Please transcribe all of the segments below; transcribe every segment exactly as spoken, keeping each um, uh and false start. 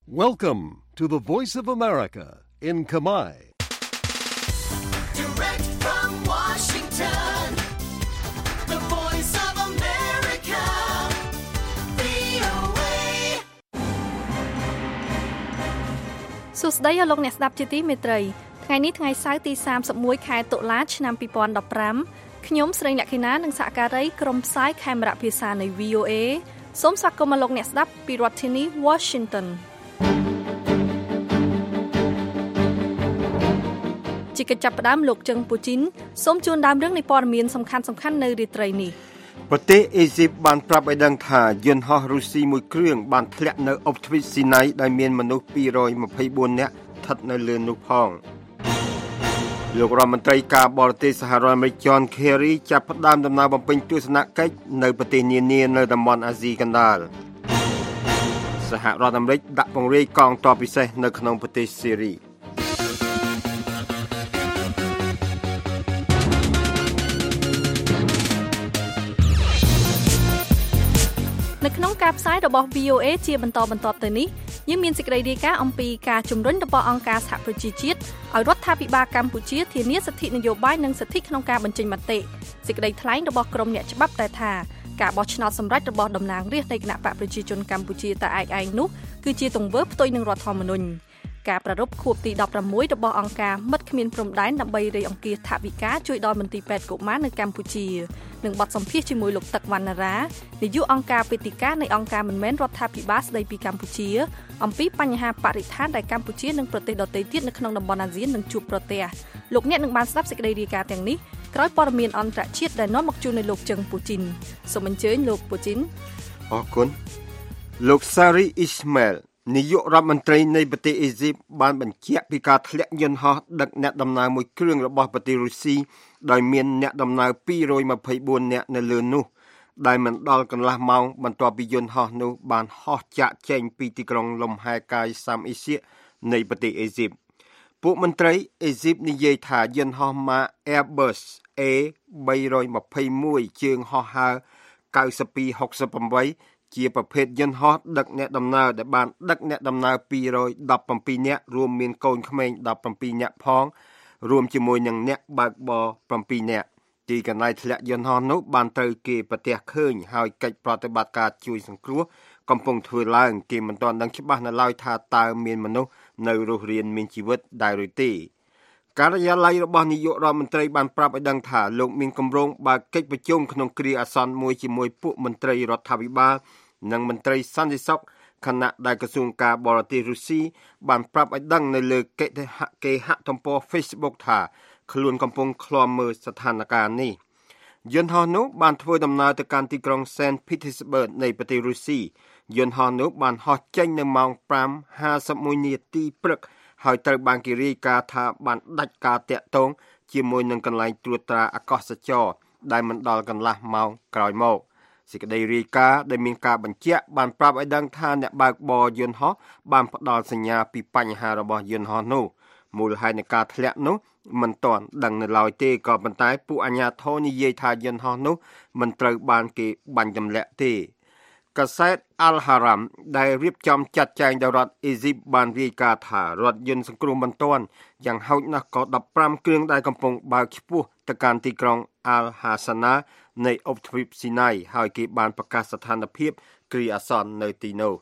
Welcome to the Voice of America in Khmer. Direct from Washington, the Voice of America, វី អូ เอ សួស្តីលោកអ្នកស្ដាប់ជាទីមេត្រីថ្ងៃនេះថ្ងៃសៅរ៍ទីសាមសិបមួយខែតុលាឆ្នាំពីរពាន់ដប់ប្រាំខ្ញុំស្រីលក្ខិណានិងសហការីក្រុមផ្សាយខេមរៈភាសានៃ វី អូ เอ សូមស្វាគមន៍មកលោកអ្នកស្ដាប់ពីរដ្ឋធានី Washingtonជាកិច្ចចាប់ផ្ដើមលោកជឹងពូជីនសូមជូនដើមរឿងនៃព័ត៌មានសំខាន់ៗនៅរាត្រីនេះប្រទេសអេស៊ីបបានប្រាប់ឲ្យដឹងថាយន្តហោះរុស្ស៊ីមួយគ្រឿងបានធ្លាក់នៅអ៊ុបទ្វីបស៊ីណៃដែលមានមនុស្សពីររយម្ភៃបួននាក់ស្ថិតនៅលើនោះផងលោករដ្ឋមន្ត្រីការបរទេសសហរដ្ឋអាមេរិក John Kerry ចាប់ផ្ដើមដំណើរបំពេញទស្សនកិច្ចនៅប្រទេសនានានៅតំបន់អាស៊ីកណ្ដាលសហរដ្ឋអាមេរិកដាក់ពង្រាយកងទ័ពពិសេសនៅក្នុងប្រទេសសេរីនៅក្នុងការផ្សាយរបស់ វី អូ เอ ជាបន្តបន្ទាប់ទៅនេះយើងមានសេចក្តីរាយការណ៍អំពីការជំរុញរបស់អង្គការសហប្រជាជាតិឲ្យរដ្ឋាភិបាលកម្ពុជាធានាសិទ្ធិនយោបាយនិងសិទ្ធិក្នុងការបញ្ចេញមតិសេចក្តីថ្លែងរបស់ក្រុមអ្នកច្បាប់តែថាការបោះឆ្នោតសម្រេចរបស់តំណាងរាស្ត្រនៃគណៈបកប្រជាជនកម្ពុជាតែឯកឯងនោះគឺជាទង្វើផ្ទុយនឹងរដ្ឋធម្មនុញ្ញការប្រារព្ធខួបទីដប់ប្រាំមួយរបស់អង្គការមិត្តគ្មានព្រំដែនដើម្បីរៃអង្គាសថវិកាជួយដល់មន្ទីរពេទ្យកុមារនៅកម្ពុជានិងបទសម្ភាសន៍ជាមួយលោកទឹកវណ្ណារានាយកអង្គការពេទ្យការនៃអង្គការមិនមែនរដ្ឋាភិបាលស្ដីពីកម្ពុជាអំពីបញ្ហាបរិស្ថានដែលកម្ពុជានិងប្រទេសដទៃទៀតនៅក្នុងតំបន់អាស៊ាននឹងជួបប្រទះលោកអ្នកនឹងបានស្ដាប់សេចក្តីរាយការណ៍ទាំងនេះក្រោយព័ត៌មានអន្តរជាតិដែលនាំមកជូននៅលោកជឹងពូជីនសូមអញ្ជើញលោកពូជីនអរគុណលោកសារីអ៊ីស្ម៉ែលនាយករដ្ឋមន្ត្រីនៃប្រទេសអេស៊ីបបានបញ្ជាក់ពីការធ្លាក់យន្តហោះដឹកអ្នកដំណើរមួយគ្រឿងរបស់ប្រទេសរុស្ស៊ីដោយមានអ្នកដំណើរពីររយម្ភៃបួននាក់នៅលើនោះដែលមិនដល់កន្លះម៉ោងបន្ទាប់ពីយន្តហោះនោះបានហោះចាកចេញពីទីក្រុងលំហែកាយសាមអេសៀនៃប្រទេសអេស៊ីបពួកមន្ត្រីអេស៊ីបនិយាយថាយន្តហោះម៉ា Airbus เอ បីរយម្ភៃមួយ ជើងហោះហើរកៅសិបពីរហុកសិបប្រាំជាប្រភេទយន្តហោះដឹកអ្នកដំណើរដែលបានដឹកអ្នកដំណើរពីររយដប់ប្រាំពីរនាក់រួមមានកូនក្មេងដប់ប្រាំពីរនាក់ផងរួមជាមួយនឹងអ្នកបើកបរប្រាំពីរនាក់ទីកន្លែងធ្លាក់យន្តហោះនោះបានត្រូវគេប្រទះឃើញហើយកិច្ចប្រតិបត្តិការជួយសង្គ្រោះកំពុងធ្វើឡើងគេមិនទាន់ដឹងច្បាស់នៅឡើយថាតើមានមនុស្សនៅរស់រានមានជីវិតដែរឬទេការិយាល័យរបស់នាយករដ្ឋមន្ត្រីបានប្រាប់ឲ្យដឹងថាលោកមានគម្រោងបើកកិច្ចប្រជុំក្នុងគ្រាអាសន្នមួយជាមួយពួកមន្ត្រីរដ្ឋាភិបាលនិងមន្ត្រីសន្តិសុខខណៈដែលក្រសួងការបរទេសរុស្ស៊ីបានប្រាប់ឲ្យដឹងនៅលើកិច្ចគេហទំព័រ Facebook ថាខ្លួនកំពុងឃ្លាំមើលស្ថានភាពនេះយន្តហោះនោះបានធ្វើដំណើរទៅកាន់ទីក្រុង Saint Petersburg នៃប្រទេសរុស្ស៊ីយន្តហោះនោះបានហោះចេញនៅម៉ោង ប្រាំហាសិបមួយនាទីព្រឹកហើយត្រូវបានគេរាយការណ៍ថាបានដាច់ការតាក់ទងជាមួយនឹងកន្លែងត្រួតត្រាអាកាសចរណ៍ដែលមិនដល់កន្លះម៉ោងក្រោយមកសេចក្តីរាយការណ៍ដែលមានការបញ្ជាក់បានប្រាប់ឲ្យដឹងថាអ្នកបើកបរយន្តហោះបានផ្ដល់សញ្ញាពីបញ្ហារបស់យន្តហោះនោះមូលហេតុនៃការធ្លាក់នោះមិនទាន់ដឹងនៅឡើយទេក៏ប៉ុន្តែពួកអាជ្ញាធរនិយាយថាយន្តហោះនោះមិនត្រូវបានគេបាញ់ទម្លាក់ទេកាសែត Al-Haram ដែលរៀបចំចាត់ចែងដោយរដ្ឋអេស៊ីបបានរាយការណ៍ថារថយន្តសង្គ្រោះបន្ទាន់យ៉ាងហោចណាស់ក៏ដប់ប្រាំគ្រឿងដែលកំពុងបើកឆ្ពោះទៅកាន់ទីក្រុង Al-Hasana នៃអ៊ុបទ្វីបស៊ីណៃហើយគេបានប្រកាសស្ថានភាពគ្រាអាសន្ននៅទីនោះ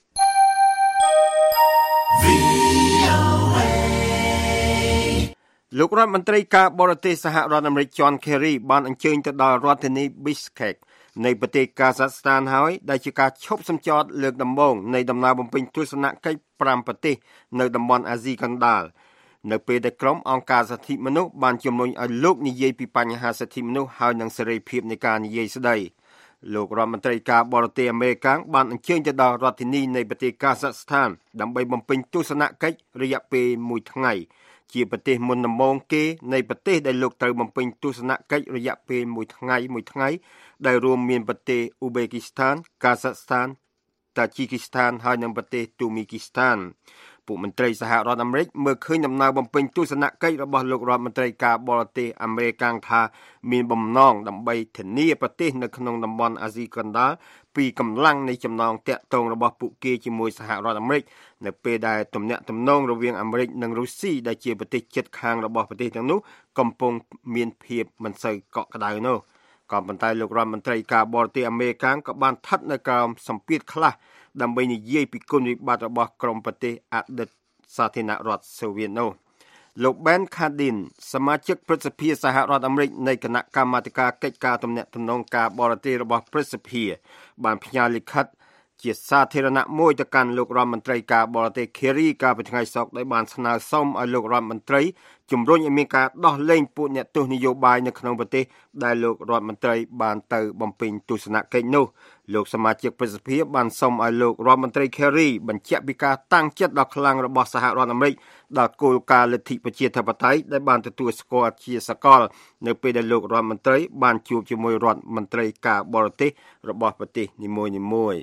លោករដ្ឋមន្ត្រីការបរទេសសហរដ្ឋអាមេរិក John Kerry បានអញ្ជើញទៅដល់រដ្ឋធានី Bishkek នៃប្រទេសកាហ្សាក់ស្ថានហើយដែលជាការឈប់សម្ចតលើកដំបូងនៃដំណើរបំពេញទស្សនកិច្ចប្រាំប្រទេសនៅតំបន់អាស៊ីកណ្ដាលនៅពេលដែលក្រុមអង្គការសិទ្ធិមនុស្សបានជំរុញឲ្យលោកនិយាយពីបញ្ហាសិទ្ធិមនុស្សហើយនិងសេរីភាពនៃការនិយាយស្ដីលោករដ្ឋមន្ត្រីការបរទេសអាមេរិកបានអញ្ជើញទៅដល់រដ្ឋធានីនៃប្រទេសកាហ្សាក់ស្ថានដើម្បីបំពេញទស្សនកិច្ចរយៈពេលមួយថ្ងៃជាប្រទេសមុនដំបូងគេនៃប្រទេសដែលលោកត្រូវបំពេញទស្សនកិច្ចរយៈពេលមួយថ្ងៃមួយថ្ងៃដែលរួមមានប្រទេសអ៊ូបេគីស្ថានកាហ្សាក់ស្ថានតាជីគីស្ថានហើយនិងប្រទេសទូមីគីស្ថានពួកមន្ត្រីសហរដ្ឋអាមេរិកមើលឃើញដំណើរបំពេញទស្សនកិច្ចរបស់លោករដ្ឋមន្ត្រីការបរទេសអាមេរិកថាមានបំណងដើម្បីធានាប្រទេសនៅក្នុងតំបន់អាស៊ីកណ្ដាលពីកម្លាំងនៃចំណងតាក់ទងរបស់ពួកគេជាមួយសហរដ្ឋអាមេរិកនៅពេលដែលទំនាក់ទំនងរវាងអាមេរិកនិងរុស្ស៊ីដែលជាប្រទេសជិតខាងរបស់ប្រទេសទាំងនោះកំពុងមានភាពមិនសូវកក់ក្ដៅនោះក៏ប៉ុន្តែលោករដ្ឋមន្ត្រីការបរទេសអាមេរិកក៏បានស្ថិតនៅក្រោមសម្ពាធខ្លះដើម្បីនិយាយពីគុណវិបត្តិរបស់ក្រុមប្រទេសអតីតសាធារណរដ្ឋសូវៀតនោះលោក Ben Cardin សមាជិកព្រឹទ្ធសភាសហរដ្ឋអាមេរិកនៃគណៈកម្មាធិការកិច្ចការទំនាក់ទំនងការបរទេសរបស់ព្រឹទ្ធសភាបានផ្ញើលិខិតជាសាធារណៈមួយទៅកាន់លោករដ្ឋមន្ត្រីការបរទេស Kerry កាលពីថ្ងៃសុក្រដោយបានស្នើសុំឲ្យលោករដ្ឋមន្ត្រីជំរុញឲ្យមានការដោះលែងពួកអ្នកទោសនយោបាយនៅក្នុងប្រទេសដែលលោករដ្ឋមន្ត្រីបានទៅបំពេញទស្សនកិច្ចនោះលោកសមាជិកព្រឹទ្ធសភាបានសុំឲ្យលោករដ្ឋមន្ត្រី Kerry បញ្ជាក់ពីការតាំងចិត្តដ៏ខ្លាំងរបស់សហរដ្ឋអាមេរិកដល់គោលការណ៍លទ្ធិប្រជាធិបតេយ្យដែលបានទទួលស្គាល់ជាសកលនៅពេលដែលលោករដ្ឋមន្ត្រីបានជួបជាមួយរដ្ឋមន្ត្រីការបរទេសរបស់ប្រទេសនីមួយៗ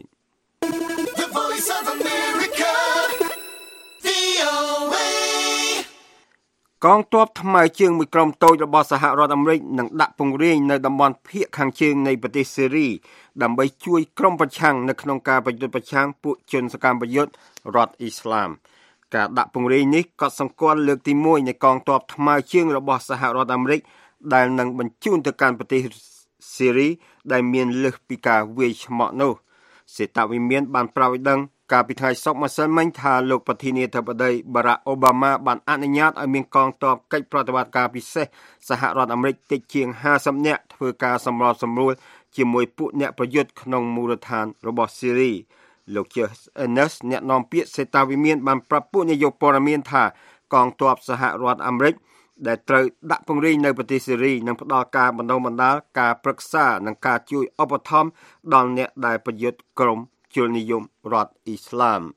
កងទ័ពថ្មើរជើងមួយក្រុមតូចរបស់សហរដ្ឋអាមេរិកនឹងដាក់ពង្រាយនៅតំបន់ភាគខាងជើងនៃប្រទេសសេរីដើម្បីជួយក្រុមប្រឆាំងនៅក្នុងការប្រយុទ្ធប្រឆាំងពួកជនសកម្មប្រយុទ្ធរដ្ឋអ៊ីស្លាមការដាក់ពង្រាយនេះក៏សម្គាល់លើកទីមួយនៃកងទ័ពថ្មើរជើងរបស់សហរដ្ឋអាមេរិកដែលនឹងបញ្ជូនទៅកាន់ប្រទេសសេរីដែលមានលើសពីការវាយឆ្មក់នោះសេតាវិមានបានប្រាប់ឲ្យដឹងកាលពីថ្ងៃសុក្រម្សិលមិញថាលោកប្រធានាធិបតី Barack Obama បានអនុញ្ញាតឲ្យមានកងទ័ពកិច្ចប្រតិបត្តិការពិសេសសហរដ្ឋអាមេរិកតិចជាងห้าสิบនាក់ធ្វើការសម្របសម្រួលជាមួយពួកអ្នកប្រយុទ្ធក្នុងមូលដ្ឋានរបស់សេរីលោក Jeff Earnest អ្នកនាំពាក្យសេតាវិមានបានប្រាប់ពួកនាយកព័ត៌មានថាកងទ័ពសហរដ្ឋអាមេរិកដែលត្រូវដាក់ពង្រាយនៅប្រទេសសេរីនឹងផ្ដល់ការបណ្ដុះបណ្ដាលការប្រឹក្សានិងការជួយឧបត្ថម្ភដល់អ្នកដែលប្រយុទ្ធក្រុមជននិយមរដ្ឋអ៊ីស្លាម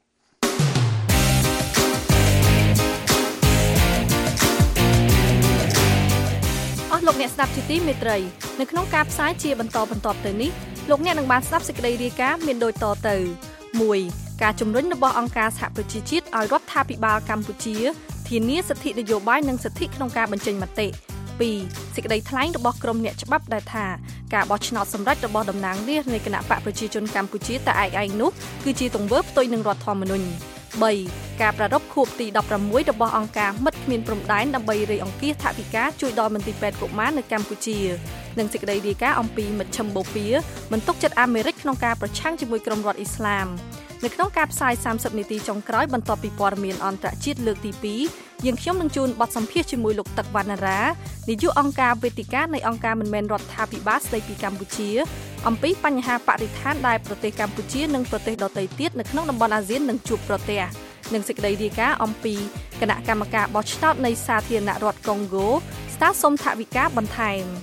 អស់លោកអ្នកស្ដាប់ជាទីមេត្រីនៅក្នុងការផ្សាយជាបន្តបន្ទាប់ទៅនេះលោកអ្នកនឹងបានស្ដាប់សេចក្តីរាយការណ៍មានដូចតទៅមួយការជំរុញរបស់អង្គការសហប្រជាជាតិឲ្យរដ្ឋាភិបាលកម្ពុជាធានាសិទ្ធិនយោបាយនិងសិទ្ធិក្នុងការបញ្ចេញមតិពីរសេចក្តីថ្លែងរបស់ក្រុមអ្នកច្បាប់ដែលថាការបោះឆ្នោតសម្រេចរបស់តំណាងរាស្ត្រនៃគណៈបកប្រជាជនកម្ពុជាតែឯកឯងនោះគឺជាទង្វើផ្ទុយនឹងរដ្ឋធម្មនុញ្ញបីការប្រារព្ធខួបទីដប់ប្រាំមួយរបស់អង្គការមិត្តគ្មានព្រំដែនដើម្បីរៃអង្គាសថវិកាជួយដល់មន្ទីរពេទ្យកុមារនៅកម្ពុជានិងសេចក្តីរាយការណ៍អំពីមជ្ឈិមបូព៌ាមិនទុកចិត្តអាមេរិកក្នុងការប្រឆាំងជាមួយក្រុមរដ្ឋអ៊ីស្លាមនៅក្នុងការផ្សាយសាមសិបនាទីចុងក្រោយបន្ទាប់ពីព័ត៌មានអន្តរជាតិលើកទីពីរយើងខ្ញុំនឹងជូនបទសម្ភាសន៍ជាមួយលោកទឹកវណ្ណារានាយកអង្គការវេទិកានៃអង្គការមិនមែនរដ្ឋាភិបាលស្ដីពីកម្ពុជាអំពីបញ្ហាបរិស្ថានដែលប្រទេសកម្ពុជានិងប្រទេសដទៃទៀតនៅក្នុងតំបន់អាស៊ាននឹងជួបប្រទះនិងសេចក្តីរាយការណ៍អំពីគណៈកម្មការបោះឆ្នោតនៃសាធារណរដ្ឋកុងហ្គោស្នើសុំថវិកាបន្ថែម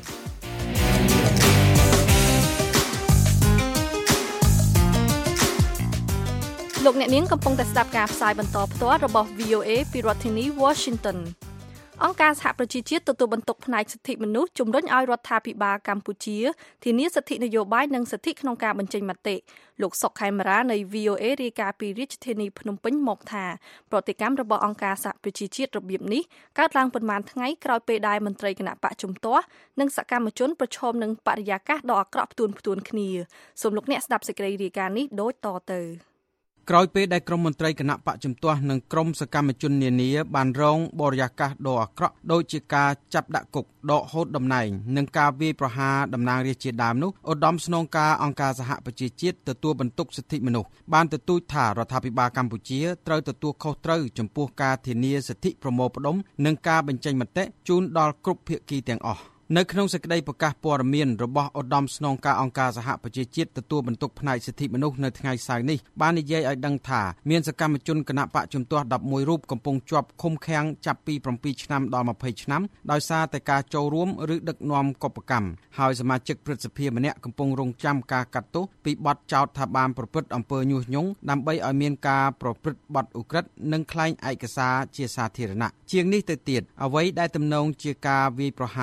លោកអ្នកនាងកំពុងតែស្ដាប់ការផ្សាយបន្តផ្ទាល់របស់ វី អូ เอ ពីរដ្ឋធានី Washington អង្គការសហប្រជាជាតិទទួលបន្ទុកផ្នែកសិទ្ធិមនុស្សជំរុញឲ្យរដ្ឋាភិបាលកម្ពុជាធានាសិទ្ធិនយោបាយនិងសិទ្ធិក្នុងការបញ្ចេញមតិលោកសុកខេមរានៃ វី អូ เอ រាយការណ៍ពីរាជធានីភ្នំពេញមកថាប្រតិកម្មរបស់អង្គការសហប្រជាជាតិរបៀបនេះកើតឡើងប៉ុន្មានថ្ងៃក្រោយពេលដែលមន្ត្រីគណៈបកជំទាស់និងសកម្មជនប្រឈមនឹងបរិយាកាសដ៏អាក្រក់ផ្ទួនផ្ទួនគ្នាសូមលោកអ្នកស្ដាប់សេចក្តីរាយការណ៍នេះដូចតទៅក្រោយពេលដែលក្រុមមន្ត្រីគណៈបកជំទាស់និងក្រុមសកម្មជននានាបានរងបរិយាកាសដ៏អាក្រក់ដូចជាការចាប់ដាក់គុកដកហូតតំណែងនិងការវាយប្រហារតំណាងរាស្ត្រជាដើមនោះឧត្តមស្នងការអង្គការសហប្រជាជាតិទទួលបន្ទុកសិទ្ធិមនុស្សបានទទូចថារដ្ឋាភិបាលកម្ពុជាត្រូវទទួលខុសត្រូវចំពោះការធានាសិទ្ធិប្រមូលផ្តុំនិងការបញ្ចេញមតិជូនដល់គ្រប់ភាគីទាំងអស់នៅក្នុងសេចក្តីប្រកាសព័ត៌មានរបស់ឧត្តមស្នងការអង្គការសហប្រជាជាតិទទួលបន្ទុកផ្នែកសិទ្ធិមនុស្សនៅថ្ងៃសៅរ៍នេះបាននិយាយឲ្យដឹងថាមានសកម្មជនគណៈបកជំទាស់ដប់មួយរូបកំពុងជាប់ឃុំឃាំងចាប់ពីប្រាំពីរឆ្នាំដល់ម្ភៃឆ្នាំដោយសារតែការចូលរួមឬដឹកនាំកុបកម្មហើយសមាជិកព្រឹទ្ធសភាម្នាក់កំពុងរងចាំការកាត់ទោសពីបទចោទថាបានប្រព្រឹត្តអំពើញុះញង់ដើម្បីឲ្យមានការប្រព្រឹត្តបទឧក្រិដ្ឋនិងក្លែងឯកសារជាសាធារណៈជាងនេះទៅទៀតអ្វីដែលទំនងជាការវាយប្រហារ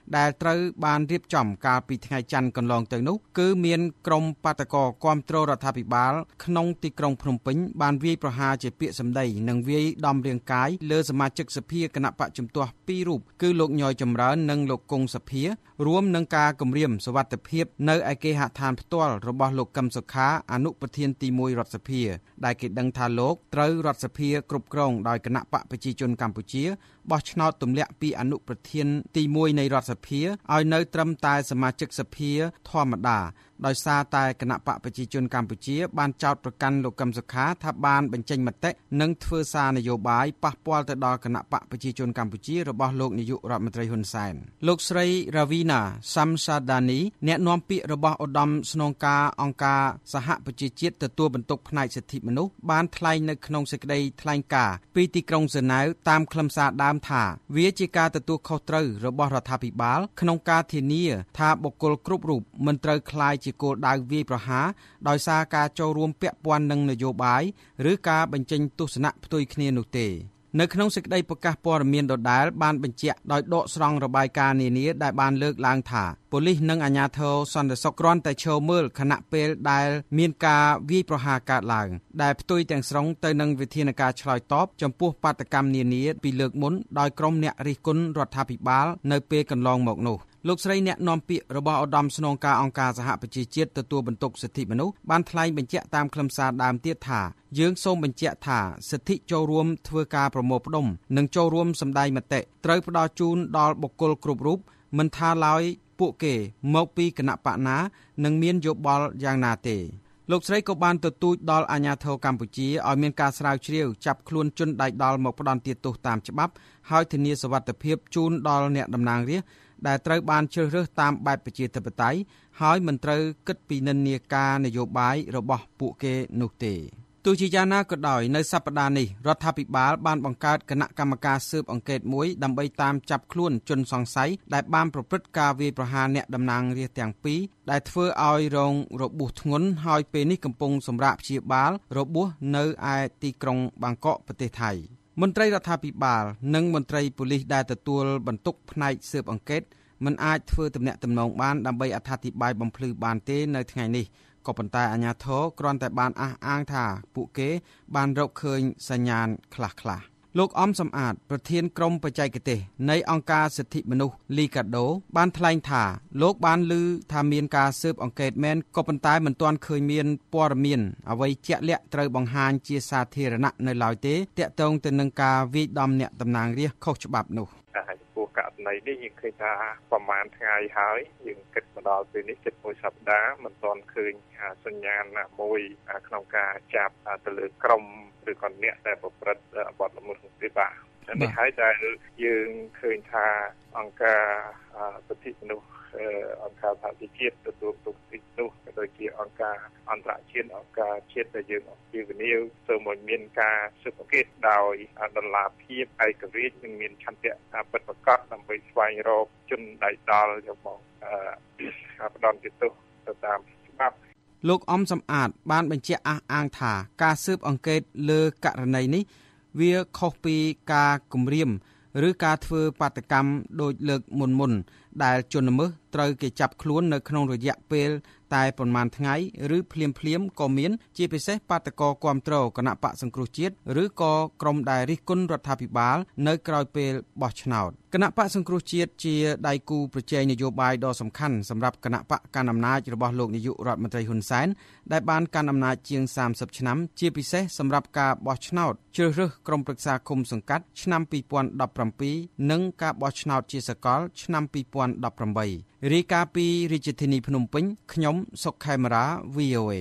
ដែលត្រូវបានរៀបចំកាលពីថ្ងៃច័ន្ទកន្លងទៅនោះគឺមានក្រុមបាតកោគាំទ្ររដ្ឋាភិបាលក្នុងទីក្រុងភ្នំពេញបានវាយប្រហារជាពាក្យសម្ដីនិងវាយដំរាងកាយលើសមាជិកសភាគណៈបកជំទាស់ពីររូបគឺលោកញយចម្រើននិងលោកគង់សភារួមនឹងការគម្រាមសុវត្ថិភាពនៅឯគេហដ្ឋានផ្ទាល់របស់លោកកឹមសុខាអនុប្រធានទីមួយរដ្ឋសភាដែលគេដឹងថាលោកត្រូវរដ្ឋសភាគ្រប់គ្រងដោយគណៈបកប្រជាជនកម្ពុជាបោះឆ្នោតទម្លាក់ពីអនុប្រធានទីមួយនៃរដ្ឋសភាឲ្យនៅត្រឹមតែសមាជិកសភាធម្មតាដោយសារតែគណៈបកប្រជាជនកម្ពុជាបានចោទប្រកាន់លោកកឹមសុខាថាបានបញ្ចេញមតិនិងធ្វើសារនយោបាយប៉ះពាល់ទៅដល់គណៈបកប្រជាជនកម្ពុជារបស់លោកនាយករដ្ឋមន្ត្រីហ៊ុនសែនលោកស្រី Ravina Samsadani អ្នកនាំពាក្យរបស់ឧត្តមស្នងការអង្គការសហប្រជាជាតិទទួលបន្ទុកផ្នែកសិទ្ធិមនុស្សបានថ្លែងនៅក្នុងសេចក្តីថ្លែងការណ៍ពីទីក្រុងហ្សឺណែវតាមខ្លឹមសារដើមថាវាជាការទទួលខុសត្រូវរបស់រដ្ឋាភិបាលក្នុងការធានាថាបុគ្គលគ្រប់រូបមិនត្រូវក្លាយជាគោលដៅវាយប្រហារដោយសារការចូលរួមពាក់ព័ន្ធនឹងនយោបាយឬការបញ្ចេញទស្សនៈផ្ទុយគ្នានោះទេនៅក្នុងសេចក្តីប្រកាសព័ត៌មានដដែលបានបញ្ជាក់ដោយដកស្រង់របាយការណ៍នានាដែលបានលើកឡើងថាប៉ូលីសនិងអាជ្ញាធរសន្តិសុខគ្រាន់តែឈរមើលខណៈពេលដែលមានការវាយប្រហារកើតឡើងដែលផ្ទុយទាំងស្រុងទៅនឹងវិធានការឆ្លើយតបចំពោះបាតុកម្មនានាពីលើកមុនដោយក្រុមអ្នករិះគន់រដ្ឋាភិបាលនៅពេលកន្លងមកនោះលោកស្រីអ្នកនាំពាក្យរបស់ឧត្តមស្នងការអង្គការសហប្រជាជាតិទទួលបន្ទុកសិទ្ធិមនុស្សបានថ្លែងបញ្ជាក់តាមខ្លឹមសារដើមទៀតថាយើងសូមបញ្ជាក់ថាសិទ្ធិចូលរួមធ្វើការប្រមូលផ្ដុំនិងចូលរួមសម្ដែងមតិត្រូវផ្ដល់ជូនដល់បុគ្គលគ្រប់រូបមិនថាឡើយពួកគេមកពីគណៈបកណានិងមានយោបល់យ៉ាងណាទេលោកស្រីក៏បានទទូចដល់អាជ្ញាធរកម្ពុជាឲ្យមានការស្រាវជ្រាវចាប់ខ្លួនជនដៃដល់មកផ្ដន្ទាទោសតាមច្បាប់ហើយធានាសុវត្ថិភាពជូនដល់អ្នកតំណាងរាស្ត្រដែលត្រូវបានជ្រើសរើសតាមបែបប្រជាធិបតេយ្យហើយមិនត្រូវគិតពីនិន្នាការនយោបាយរបស់ពួកគេនោះទេទោះជាយ៉ាងណាក៏ដោយនៅសប្តាហ៍នេះរដ្ឋាភិបាលបានបង្កើតគណៈកម្មការស៊ើបអង្កេតមួយដើម្បីតាមចាប់ខ្លួនជនសង្ស័យដែលបានប្រព្រឹត្តការវាយប្រហារអ្នកតំណាងរាស្ត្រទាំងពីរដែលធ្វើឲ្យរងរបួសធ្ងន់ហើយពេលនេះកំពុងសម្រាកព្យាបាលរបួសនៅឯទីក្រុងបាងកកប្រទេសថៃមន្ត្រីរដ្ឋាភិបាលនិងមន្ត្រីប៉ូលីសដែលទទួលបន្ទុកផ្នែកស៊ើបអង្កេតមិនអាចធ្វើទំនាក់ទំនងបានដើម្បីអត្ថាធិប្បាយបំភ្លឺបានទេនៅថ្ងៃនេះក៏ប៉ុន្តែអាជ្ញាធរគ្រាន់តែបានអះអាងថាពួកគេបានរកឃើញសញ្ញាណខ្លះៗលោកអំសំអាតប្រធានក្រុមបច្ចេកទេសនៃអង្គការសិទ្ធិមនុស្សលីកាដូបានថ្លែងថាលោកបានឮថាមានការស៊ើបអង្កេតមែនក៏ប៉ុន្តែមិនទាន់ឃើញមានព័ត៌មានអ្វីជាក់លាក់ត្រូវបង្ហាញជាសាធារណៈនៅឡើយទេទាក់ទងទៅនឹងការវាយដំអ្នកតំណាងរាស្ត្រខុសច្បាប់នោះហើយចំពោះករណីនេះយើងឃើញថាប្រហែលថ្ងៃហើយយើងគិតមកដល់ពេលនេះជិតមួយសប្តាហ៍មិនទាន់ឃើញសញ្ញាណមួយក្នុងការចាប់ទៅលើក្រុមឬក៏អ្នកដែលប្រព្រឹត្តបទល្មើសក្នុងទេបាទនេះហើយដែលយើងឃើញថាអង្គការសិទ្ធិមនុស្សអង្គការសហជីវជាតិទទួលបន្ទុកសិទ្ធិនោះក៏ដូចជាអង្គការអន្តរជាតិអង្គការជាតិដែលយើងអំពាវនាវសូមឲ្យមានការស៊ើបអង្កេតដោយដុល្លារភាពឯករាជ្យនិងមានឆន្ទៈពិតប្រាកដដើម្បីស្វែងរកជនដៃដល់យកមកផ្ដន្ទាទោសទៅតាមច្បាប់លោកអំសំអាតបានបញ្ជាក់អះអាងថាការស៊ើបអង្កេតលើករណីនេះវាខុសពីការគំរាមឬការធ្វើបាតកម្មដោយលើកមុនមុនដែលជនល្មើសត្រូវគេចាប់ខ្លួននៅក្នុងរយៈពេលតែប្រមាណថ្ងៃឬភ្លាមភ្លាមក៏មានជាពិសេសបាតកោគាំទ្រគណៈបកសង្គ្រោះជាតិឬក៏ក្រុមដែលរិះគន់រដ្ឋាភិបាលនៅក្រោយពេលបោះឆ្នោតគណៈបកសង្គ្រោះជាតិជាដៃគូប្រជែងនយោបាយដ៏សំខាន់សម្រាប់គណៈបកកាន់អំណាចរបស់លោកនាយករដ្ឋមន្ត្រីហ៊ុនសែនដែលបានកាន់អំណាចជាងសាមសិបឆ្នាំជាពិសេសសម្រាប់ការបោះឆ្នោតជ្រើសរើសក្រុមប្រឹក្សាឃុំសង្កាត់ឆ្នាំពីរពាន់ដប់ប្រាំពីរនិងការបោះឆ្នោតជាសកលឆ្នាំពីរពាន់ដប់ប្រាំបីរាយការណ៍ពីរាជធានីភ្នំពេញខ្ញុំសុកខេមរា វី អូ អេ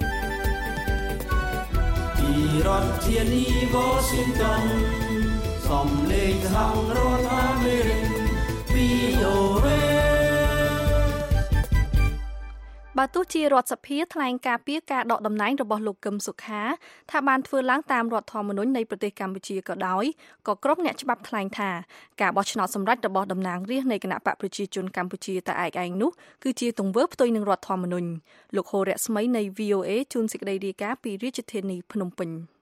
ពីរដ្ឋធានី Washington សំឡេងសហរដ្ឋអាមេរិក វី អូ អេបើទោះជារដ្ឋសភាថ្លែងការពីការដកតំណែងរបស់លោកកឹមសុខាថាបានធ្វើឡើងតាមរដ្ឋធម្មនុញ្ញនៃប្រទេសកម្ពុជាក៏ដោយក៏ក្រុមអ្នកច្បាប់ថ្លែងថាការបោះឆ្នោតសម្រេចរបស់តំណាងរាស្ត្រនៃគណៈបកប្រជាជនកម្ពុជាតែឯកឯងនោះគឺជាទង្វើផ្ទុយនឹងរដ្ឋធម្មនុញ្ញលោកហូររស្មីនៃ វី អូ អេ ជួនសេចក្តីរាយការណ៍ពីរាជធានីភ្នំពេញ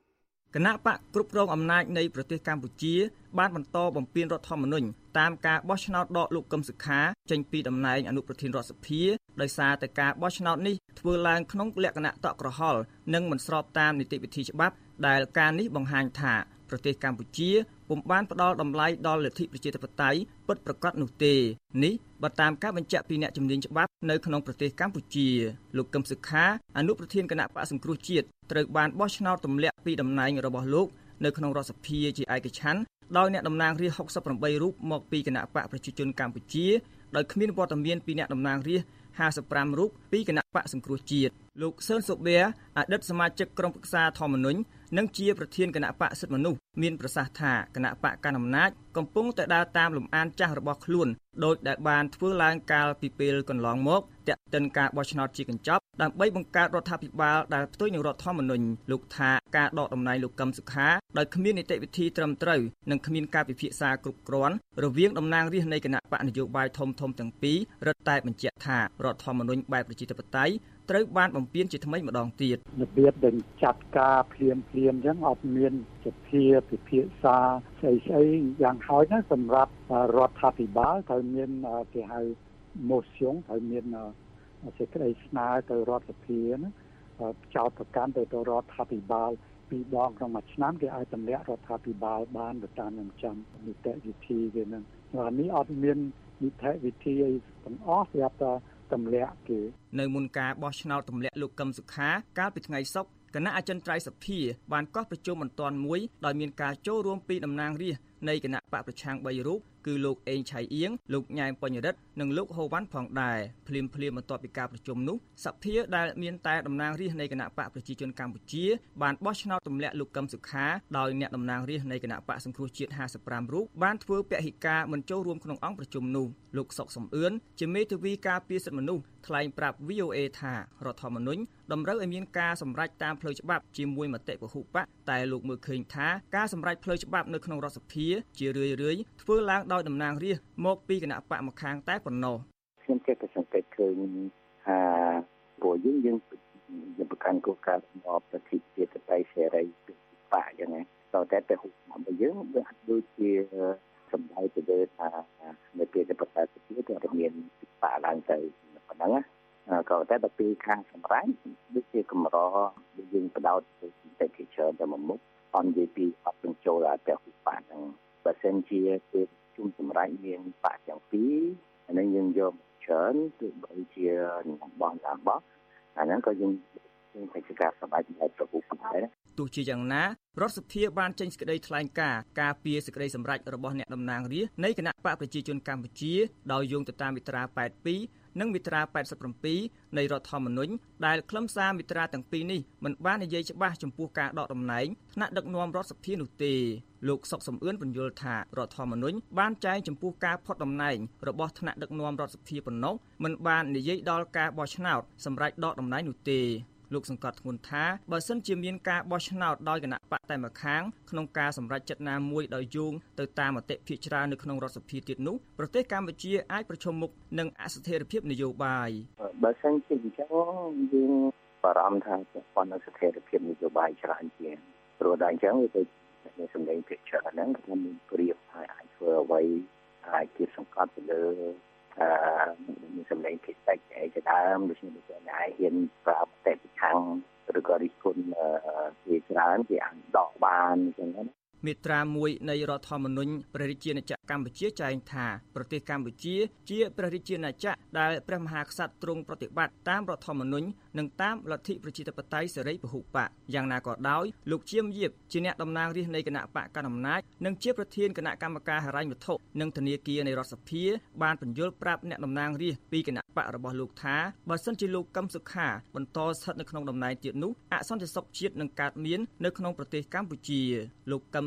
គណៈបកគ្រប់គ្រងអំណាចនៃប្រទេសកម្ពុជាបានបន្តបំពានរដ្ឋធម្មនុញ្ញតាមការបោះឆ្នោតដកលោកកឹមសុខាចេញពីតំណែងអនុប្រធានរដ្ឋសភាដោយសារតែការបោះឆ្នោតនេះធ្វើឡើងក្នុងលក្ខណៈតក់ក្រហល់និងមិនស្របតាមនីតិវិធីច្បាប់ដែលការនេះបង្ហាញថាប្រទេសកម្ពុជាពុំបានផ្ដល់តម្លៃដល់លទ្ធិប្រជាធិបតេយ្យពិតប្រាកដនោះទេនេះបើតាមការបញ្ជាក់ពីអ្នកជំនាញច្បាប់នៅក្នុងប្រទេសកម្ពុជាលោកកឹមសុខាអនុប្រធានគណៈបក្សសង្គ្រោះជាតិត្រូវបានបោះឆ្នោតទម្លាក់ពីតំណែងរបស់លោកនៅក្នុងរដ្ឋសភាជាឯកច្ឆន្ទដោយអ្នកតំណាងរាស្ត្រហុកសិបប្រាំបីរូបមកពីគណៈបកប្រជាជនកម្ពុជាដោយគ្មានវត្តមានពីអ្នកតំណាងរាស្ត្រห้าสิบห้าរូបពីគណៈបកសង្គ្រោះជាតិលោកសឿនសុបៀអតីតសមាជិកក្រុមប្រឹក្សាធម្មនុញ្ញនិងជាប្រធានគណៈបកសិទ្ធិមនុស្សមានប្រសាសន៍ថាគណៈបកកណ្ដាលអំណាចកំពុងតែដើរតាមលំអានចាស់របស់ខ្លួនដោយដែលបានធ្វើឡើងកាលពីពេលកន្លងមកទាក់ទិនការបោះឆ្នោតជាកញ្ចប់ដើម្បីបង្កើតរដ្ឋាភិបាលដែលផ្ទុយនឹងរដ្ឋធម្មនុញ្ញលោកថាការដកតំណែងលោកកឹមសុខាដោយគ្មាននីតិវិធីត្រឹមត្រូវនិងគ្មានការពិភាក្សាគ្រប់គ្រាន់រវាងតំណាងរាស្ត្រនៃគណៈបកនយោបាយធំធំទាំងពីររឹតតែបញ្ជាក់ថារដ្ឋធម្មនុញ្ញបែបប្រជាធិបតេយ្យត្រូវបានបំពានជាថ្មីម្ដងទៀតរបៀបដែលចាត់ការភ្លាមភ្លាមអញ្ចឹងអត់មានសភាពិភាក្សាស្អីស្អីយ៉ាងហោចណាស់សម្រាប់រដ្ឋាភិបាលត្រូវមានគេហៅ motion ត្រូវមានសេចក្តីស្នើទៅរដ្ឋសភាណាចោទប្រកាន់ទៅទៅរដ្ឋាភិបាលពីរដងក្នុងមួយឆ្នាំគេឲ្យទម្លាក់រដ្ឋាភិបាលបានទៅតាមនឹងចាំនីតិវិធីគេនឹងអានេះអត់មាននីតិវិធីអីទាំងអស់ស្រាប់តែទម្លាក់គេនៅមុនការបោះឆ្នោតទម្លាក់លោកកឹមសុខាកាលពីថ្ងៃសុក្រគណៈអចិន្ត្រៃយ៍សភាបានកោះប្រជុំបន្ទាន់មួយដោយមានការចូលរួមពីតំណាងរាស្ត្រនៃគណៈបកប្រឆាំងបីរូបគឺលោកអេងឆៃអៀងលោកញ៉ែមបញ្ញរិទ្ធនិងលោកហូវ៉ាន់ផងដែរភ្លាមភ្លាមបន្ទាប់ពីការប្រជុំនោះសភាដែលមានតែតំណាងរាស្ត្រនៃគណៈបកប្រជាជនកម្ពុជាបានបោះឆ្នោតទម្លាក់លោកកឹមសុខាដោយអ្នកតំណាងរាស្ត្រនៃគណៈបកសង្គ្រោះជាតិห้าสิบห้าរូបបានធ្វើពហិការមិនចូលរួមក្នុងអង្គប្រជុំនោះលោកសុកសំអឿនជាមេធាវីការពារសិទ្ធិមនុស្សថ្លែងប្រាប់ វី អូ អេ ថារដ្ឋធម្មនុញ្ញតម្រូវឲ្យមានការសម្រេចតាមផ្លូវច្បាប់ជាមួយមតិពហុបកតែលោកមើលឃើញថាការសម្រេចផ្លូវច្បាប់នៅក្នុងរដ្ឋសភាជារឿយៗធ្វើឡើងដោយតំណាងរាស្ត្រមកពីគណៈបកម្ខាងតែប៉ុណ្ណោះខ្ញុំគេក៏សង្កេតឃើញថាពួកយើងយើងយើងប្រកាន់គោលការណ៍របស់ប្រតិបត្តិបៃសេរីបកយ៉ាងណាតើតែទៅរបស់យើងវាអត់ដូចជាសម្ដៅទៅលើថានៅពេលដែលប្រកាសទៅទៅមានបកឡើងទៅប៉ុណ្ណឹងណាក៏តែដល់ពេលខាងសម្រាប់ដូចជាកម្រយើងបដោតទៅតែជាច្រើនតែមួយមុខអននិយាយពីអត់បញ្ចូលតែបកហ្នឹងបើសិនជាគឺជុំសម្រាប់មានបកទាំងពីរអានេះយើងយកច្រើនទោះបីជាបងតាមបោះអាហ្នឹងក៏យើងយើងតែជាការសម្រេចតែប្រភពដែរទោះជាយ៉ាងណារដ្ឋសភាបានចេញសេចក្តីថ្លែងការណ៍ការពារសេចក្តីសម្រេចរបស់អ្នកតំណាងរាស្ត្រនៃគណៈបកប្រជាជនកម្ពុជាដោយយោងទៅតាមមាត្រាแปดสิบสองនិងមាត្រាแปดสิบเจ็ดនៃរដ្ឋធម្មនុញ្ញដែលខ្លឹមសារមាត្រាទាំងពីរនេះមិនបាននិយាយច្បាស់ចំពោះការដកតំណែងថ្នាក់ដឹកនាំរដ្ឋសភានោះទេលោកសុកសំអឿនបញ្យល់ថារដ្ឋធម្មនុញ្ញបានចែងចំពោះការផុតតំណែងរបស់ថ្នាក់ដឹកនាំរដ្ឋសភាប៉ុណ្ណោះមិនបាននិយាយដល់ការបោះឆ្នោតសម្រាប់ដកតំណែងនោះទេលោកសង្កត់ធ្ងន់ថាបើសិនជាមានការបោះឆ្នោតដោយគណៈបកតែម្ខាងក្នុងការសម្រេចចិត្តណាមួយដោយយោងទៅតាមមតិភាគច្រើននៅក្នុងរដ្ឋសភាទៀតនោះប្រទេសកម្ពុជាអាចប្រឈមមុខនឹងអស្ថិរភាពនយោបាយបើសិនជាអញ្ចឹងយើងបារម្ភថាប៉ុន្តែស្ថិរភាពនយោបាយច្រើនជាងព្រោះដល់អញ្ចឹងវាទៅមានសម្លេងភាគច្រើនហ្នឹងគឺមានព្រៀបហើយអាចធ្វើអ្វីអាចគៀបសង្កត់ទៅលើអឺមានសម្លេងភាគតិចឯជាដើមដូចនេះដូចណាហ៊ានប្រាប់តែខាងឬក៏រិះគន់ជាច្រើនគេអាចដកបានអញ្ចឹងណាមាត្រាមួយនៃរដ្ឋធម្មនុញ្ញព្រះរាជាណាចក្រកម្ពុជាចែងថាប្រទេសកម្ពុជាជាព្រះរាជាណាចក្រដែលព្រះមហាក្សត្រទ្រង់ប្រតិបត្តិតាមរដ្ឋធម្មនុញ្ញនិងតាមលទ្ធិប្រជាធិបតេយ្យសេរីពហុបកយ៉ាងណាក៏ដោយលោកជាមយាបជាអ្នកតំណាងរាស្ត្រនៃគណៈបកកណ្ដាលអំណាចនិងជាប្រធានគណៈកម្មការហិរញ្ញវត្ថុនិងធនាគារនៃរដ្ឋសភាបានបញ្យល់ប្រាប់អ្នកតំណាងរាស្ត្រពីគណៈបករបស់លោកថាបើសិនជាលោកកឹមសុខាបន្តស្ថិតនៅក្នុងតំណែងទៀតនោះអសន្តិសុខជាតិនឹងកើតមាននៅក្នុងប្រទេសកម្ពុជាលោកកឹម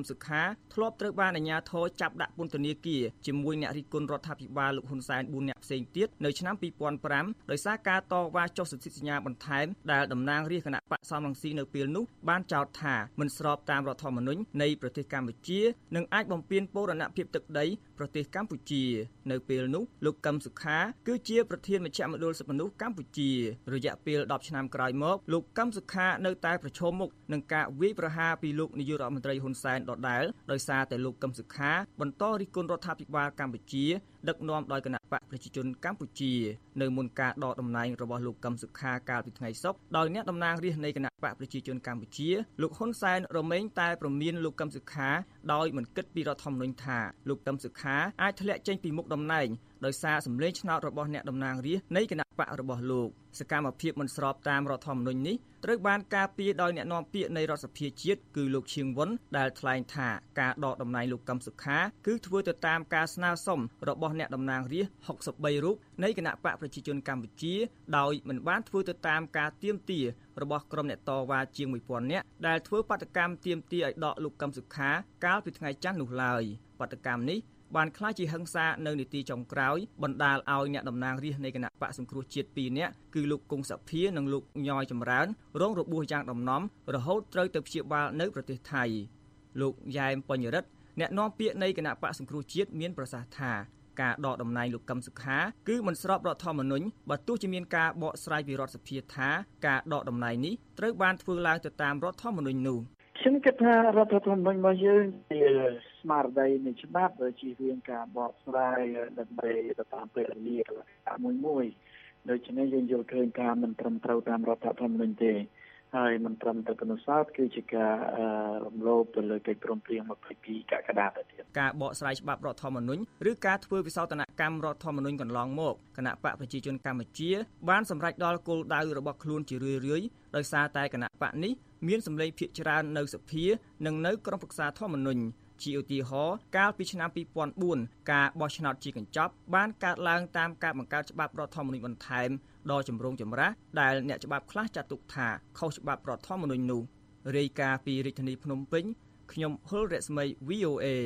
សុខាធ្លាប់ត្រូវបានអាជ្ញាធរចាប់ដាក់ពន្ធនាគារជាមួយអ្នករិះគន់រដ្ឋាភិបាលលោកហ៊ុនសែនបួននាក់ផ្សេងទៀតនៅឆ្នាំពីរពាន់ប្រាំដោយសារការតវ៉ាចុះសន្ធិសញ្ញាបន្ថែមដែលតំណាងរាស្ត្រគណៈបកសំរងស៊ីនៅពេលនោះបានចោទថាមិនស្របតាមរដ្ឋធម្មនុញ្ញនៃប្រទេសកម្ពុជានិងអាចបំពានបូរណភាពទឹកដីប្រទេសកម្ពុជានៅពេលនោះលោកកឹមសុខាគឺជាប្រធានមជ្ឈមណ្ឌលសិទ្ធិមនុស្សកម្ពុជារយៈពេលដប់ឆ្នាំក្រោយមកលោកកឹមសុខានៅតែប្រឈមមុខនឹងការវាយប្រហារពីលោកនាយករដ្ឋមន្ត្រីហ៊ុនសែនដដែលដោយសារតែលោកកឹមសុខាបន្តរិះគន់រដ្ឋាភិបាលកម្ពុជាដឹកនាំដោយគណៈបកប្រជាជនកម្ពុជានៅមុនការដកតំណែងរបស់លោកកឹមសុខាកាលពីថ្ងៃសុក្រដោយអ្នកតំណាងរាស្ត្រនៃគណៈបកប្រជាជនកម្ពុជាលោកហ៊ុនសែនរមែងតែប្រមានលោកកឹមសុខាដោយមិនគិតពីរដ្ឋធម្មនុញ្ញថាលោកកឹមសុខាអាចធ្លាក់ចេញពីមុខតំណែងដោយសារសម្លេងឆ្នោតរបស់អ្នកតំណាងរាស្ត្រនៃគណៈបករបស់លោកសកម្មភាពមិនស្របតាមរដ្ឋធម្មនុញ្ញនេះត្រូវបានការពារដោយអ្នកនាំពាក្យនៃរដ្ឋសភាជាតិគឺលោកឈៀងវុនដែលថ្លែងថាការដកតំណែងលោកកឹមសុខាគឺធ្វើទៅតាមការស្នើសុំរបស់អ្នកតំណាងរាស្ត្រហុកសិបបីរូបនៃគណៈបកប្រជាជនកម្ពុជាដោយមិនបានធ្វើទៅតាមការទាមទាររបស់ក្រុមអ្នកតវ៉ាជាងមួយពាន់នាក់ដែលធ្វើបាតកម្មទាមទារឲ្យដកលោកកឹមសុខាកាលពីថ្ងៃច័ន្ទនោះឡើយបាតកម្មនេះបានក្លាយជាហិង្សានៅនីតិចុងក្រោយបណ្ដាលឲ្យអ្នកតំណាងរាស្ត្រនៃគណៈបកសង្គ្រោះជាតិពីរនាក់គឺលោកគង់សភានិងលោកញយចម្រើនរងរបួសយ៉ាងដំណំរហូតត្រូវទៅព្យាបាលនៅប្រទេសថៃលោកយ៉ែមបញ្ញរិទ្ធអ្នកនាំពាក្យនៃគណៈបកសង្គ្រោះជាតិមានប្រសាសន៍ថាការដកតំណែងលោកកឹមសុខាគឺមិនស្របរដ្ឋធម្មនុញ្ញបើទោះជាមានការបកស្រាយពីរដ្ឋសភាថាការដកតំណែងនេះត្រូវបានធ្វើឡើងទៅតាមរដ្ឋធម្មនុញ្ញនោះខ្ញុំគិតថារដ្ឋធម្មនុញ្ញរបស់យើងជាស្មារតីនៃច្បាប់ជារៀងការបកស្រាយដើម្បីទៅតាមពេលវេលាមួយមួយដូច្នេះយើងយល់ឃើញការមិនត្រឹមត្រូវតាមរដ្ឋធម្មនុញ្ញទេហើយមិនត្រឹមតែប៉ុណ្ណោះសោតគឺជាការរំលោភទៅលើកិច្ចព្រមព្រៀងម្ភៃពីរកក្កដាទៅទៀតការបកស្រាយច្បាប់រដ្ឋធម្មនុញ្ញឬការធ្វើវិសោធនកម្មរដ្ឋធម្មនុញ្ញកន្លងមកគណៈបកប្រជាជនកម្ពុជាបានសម្រេចដល់គោលដៅរបស់ខ្លួនជារឿយៗដោយសារតែគណៈបកនេះមានសម្លេងភាគច្រើននៅសភានិងនៅក្រុមប្រឹក្សាធម្មនុញ្ញជាឧទាហរណ៍កាលពីឆ្នាំពីរពាន់បួនការបោះឆ្នោតជាកញ្ចប់បានកើតឡើងតាមការបង្កើតច្បាប់រដ្ឋធម្មនុញ្ញបន្ថែមដ៏ចម្រូងចម្រាសដែលអ្នកច្បាប់ខ្លះចាត់ទុកថាខុសច្បាប់រដ្ឋធម្មនុញ្ញនោះរាយការណ៍ពីរាជធានីភ្នំពេញខ្ញុំហុលរស្មី វី អូ เอ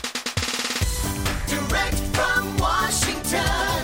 Direct from Washington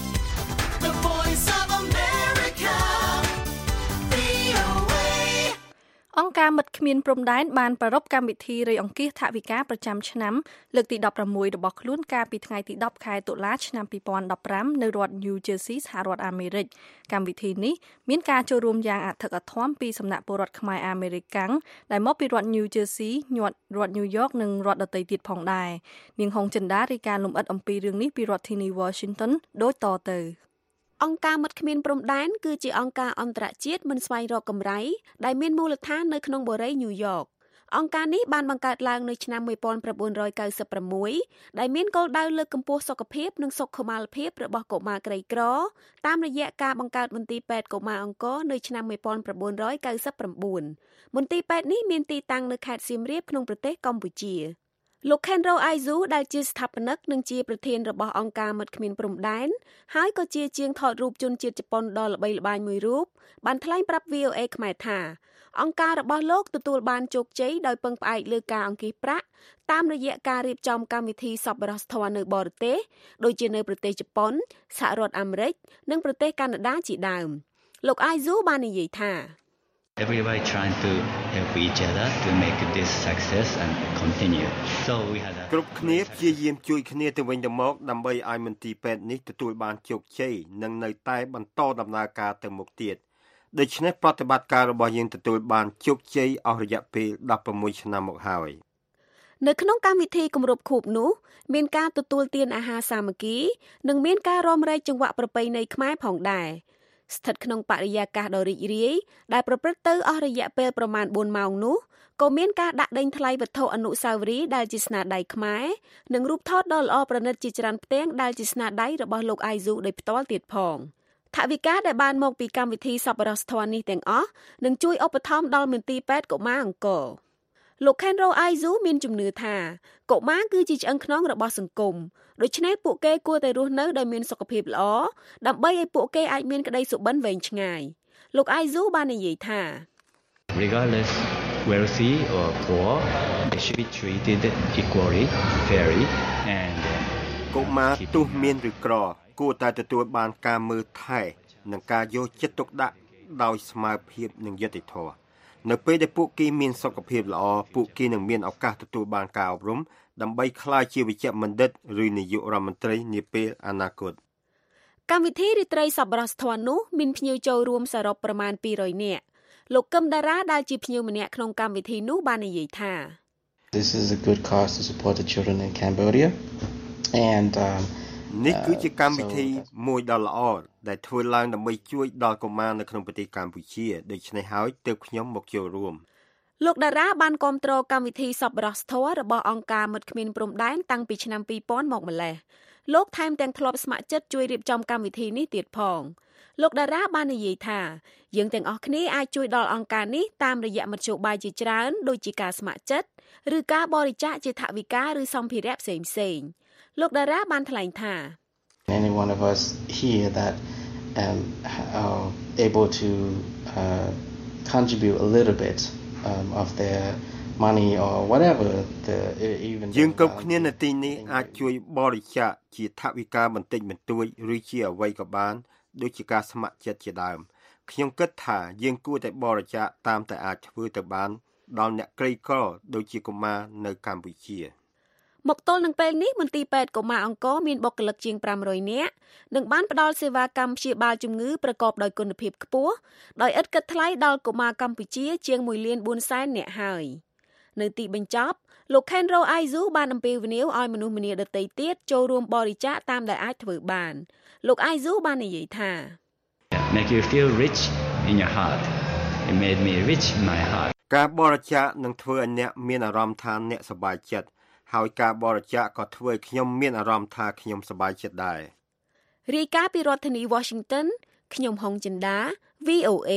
The Voice of America វី អូ เอអង្គការមិត្តគ្មានព្រំដែនបានប្រារព្ធកម្មវិធីរៃអង្គាសថវិកាប្រចាំឆ្នាំលើកទីដប់ប្រាំមួយរបស់ខ្លួនកាលពីថ្ងៃទីដប់ខែតុលាឆ្នាំពីរពាន់ដប់ប្រាំនៅរដ្ឋ New Jersey សហរដ្ឋអាមេរិកកម្មវិធីនេះមានការចូលរួមយ៉ាងអធិកអធមពីសំណាក់ពលរដ្ឋខ្មែរអាមេរិកកាំងដែលមកពីរដ្ឋ New Jersey រដ្ឋ New York និងរដ្ឋដទៃទៀតផងដែរនាងហុងចិន្តារាយការណ៍លម្អិតអំពីរឿងនេះពីរដ្ឋធានី Washington ដូចតទៅអង្គការមិត្តគ្មានព្រំដែនគឺជាអង្គការអន្តរជាតិមិនស្វែងរកកម្រៃដែលមានមូលដ្ឋាននៅក្នុងបូរីញូវយ៉កអង្គការនេះបានបង្កើតឡើងនៅឆ្នាំmột nghìn chín trăm chín mươi sáuដែលមានគោលដៅលើកកម្ពស់សុខភាពនិងសុខុមាលភាពរបស់កុមារក្រីក្រតាមរយៈការបង្កើតមន្ទីរពេទ្យកុមារអង្គរនៅឆ្នាំmột nghìn chín trăm chín mươi chínមន្ទីរពេទ្យនេះមានទីតាំងនៅខេត្តសៀមរាបក្នុងប្រទេសកម្ពុជាលោក Kenro Aizu ដែលជាស្ថាបនិកនិងជាប្រធានរបស់អង្គការមិត្តគ្មានព្រំដែនហើយក៏ជាជាងថតរូបជនជាតិជប៉ុនដ៏ល្បីល្បាញមួយរូបបានថ្លែងប្រាប់ វី អូ เอ ខ្មែរថាអង្គការរបស់លោកទទួលបានជោគជ័យដោយពឹងផ្អែកលើការអង្គាសប្រាក់តាមរយៈការរៀបចំកម្មវិធីសប្បុរសធម៌នៅបរទេសដូចជានៅប្រទេសជប៉ុនសហរដ្ឋអាមេរិកនិងប្រទេសកាណាដាជាដើមលោក Aizu បាននិយាយថា Everybody trying to help each other to make this success and continue. So we had a គ្រប់គ្នាព្យាយាមជួយគ្នាទៅវិញទៅមកដើម្បីឲ្យមន្ទីរពេទ្យនេះទទួលបានជោគជ័យនិងនៅតែបន្តដំណើរការទៅមុខទៀតដូច្នេះប្រតិបត្តិការរបស់យើងទទួលបានជោគជ័យអស់រយៈពេលដប់ប្រាំមួយឆ្នាំមកហើយនៅក្នុងកម្មវិធីគម្រប់ខួបនោះមានការទទួលទានអាហារសាមគ្គីនិងមានការរាំរែកចង្វាក់ប្រពៃណីខ្មែរផងដែរស្ថិតក្នុងបរិយាកាសដ៏រីករាយដែលប្រព្រឹត្តទៅអស់រយៈពេលប្រមាណបួនម៉ោងនោះក៏មានការដាក់ដេញថ្លៃវត្ថុអនុស្សាវរីយ៍ដែលជាស្នាដៃខ្មែរនិងរូបថតដ៏ល្អប្រណិតជាច្រើនផ្ទាំងដែលជាស្នាដៃរបស់លោក Aizu ដោយផ្ទាល់ទៀតផងថវិកាដែលបានមកពីកម្មវិធីសប្បុរសធម៌នេះទាំងអស់នឹងជួយឧបត្ថម្ភដល់មន្ទីរពេទ្យកុមារអង្គរលោក Kenro Aizu មានជំនឿថាកុមារគឺជាឆ្អឹងខ្នងរបស់សង្គមដូច្នេះពួកគេគួរតែរស់នៅដោយមានសុខភាពល្អដើម្បីឲ្យពួកគេអាចមានក្តីសុបិនវែងឆ្ងាយលោក Aizu បាននិយាយថា Regardless wealthy or poor, they should be treated equally, fairly, and កុមារទោះមានឬក្រគួរតែទទួលបានការមើលថែនិងការយកចិត្តទុកដាក់ដោយស្មើភាពនិងយុត្តិធម៌នៅពេលដែលពួកគេមានសុខភាពល្អពួកគេនឹងមានឱកាសទទួលបានការអប់រំដើម្បីក្លាយជាវិជ្ជបណ្ឌិតឬនាយករដ្ឋមន្ត្រីនាពេលអនាគតកម្មវិធីរាត្រីសប្បុរសធម៌នោះមានភ្ញៀវចូលរួមសរុបប្រមាណពីររយនាក់លោកកឹមតារាដែលជាភ្ញៀវម្នាក់ក្នុងកម្មវិធីនោះបាននិយាយថា This is a good cause to support the children in Cambodia and um, នេះគឺជាកម្មវិធីមួយដ៏ល្អដែលធ្វើឡើងដើម្បីជួយដល់កុមារនៅក្នុងប្រទេសកម្ពុជាដូច្នេះហើយទើបខ្ញុំមកចូលរួមលោកតារាបានគាំទ្រកម្មវិធីសប្បុរសធម៌របស់អង្គការមិត្តគ្មានព្រំដែនតាំងពីឆ្នាំពីរពាន់មកម្លេះលោកថែមទាំងធ្លាប់ស្ម័គ្រចិត្តជួយរៀបចំកម្មវិធីនេះទៀតផងលោកតារាបាននិយាយថាយើងទាំងអស់គ្នាអាចជួយដល់អង្គការនេះតាមរយៈមធ្យោបាយជាច្រើនដូចជាការស្ម័គ្រចិត្តឬការបរិច្ចាគជាថវិកាឬសម្ភារៈផ្សេងៗលោកតារាបានថ្លែងថា Any one of us here that um are able to uh, contribute a little bit um, of their money or whatever the even យើងគ្រប់គ្នានៅទីនេះអាចជួយបរិច្ចាគជាថវិកាបន្តិចបន្តួចឬជាអ្វីក៏បានដូចជាការស្ម័គ្រចិត្តជាដើមខ្ញុំគិតថាយើងគួរតែបរិច្ចាគតាមតែអាចធ្វើទៅបានដល់អ្នកក្រីក្រដូចជាកុមារនៅកម្ពុជាមកទល់នឹងពេលនេះមន្ទីរពេទ្យកុមារអង្គរមានបុគ្គលិកជាងប្រាំរយនាក់និងបានផ្ដល់សេវាកម្មព្យាបាលជំងឺប្រកបដោយគុណភាពខ្ពស់ដោយឥតគិតថ្លៃដល់កុមារកម្ពុជាជាងមួយលានបួនសែននាក់ហើយនៅទីបញ្ចប់លោក Kenro Aizu បានអំពាវនាវឲ្យមនុស្សម្នាដទៃទៀតចូលរួមបរិច្ចាគតាមដែលអាចធ្វើបានលោក Aizu បាននិយាយថា make you feel rich in your heart. It made me rich in my heart. ការបរិច្ចាគនឹងធ្វើឲ្យអ្នកមានអារម្មណ៍ថាអ្នកសប្បាយចិត្តហើយការបរិច្ចាគក៏ធ្វើឲ្យខ្ញុំមានអារម្មណ៍ថាខ្ញុំសប្បាយចិត្តដែររាយការណ៍ពីរដ្ឋធានី Washington ខ្ញុំហុងចិន្តា V O A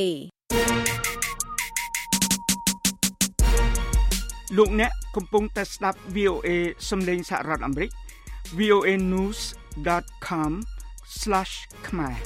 លោកអ្នកកំពុងតែស្ដាប់ V O A សំឡេងសហរដ្ឋអាមេរិក v o a news dot com slash khmer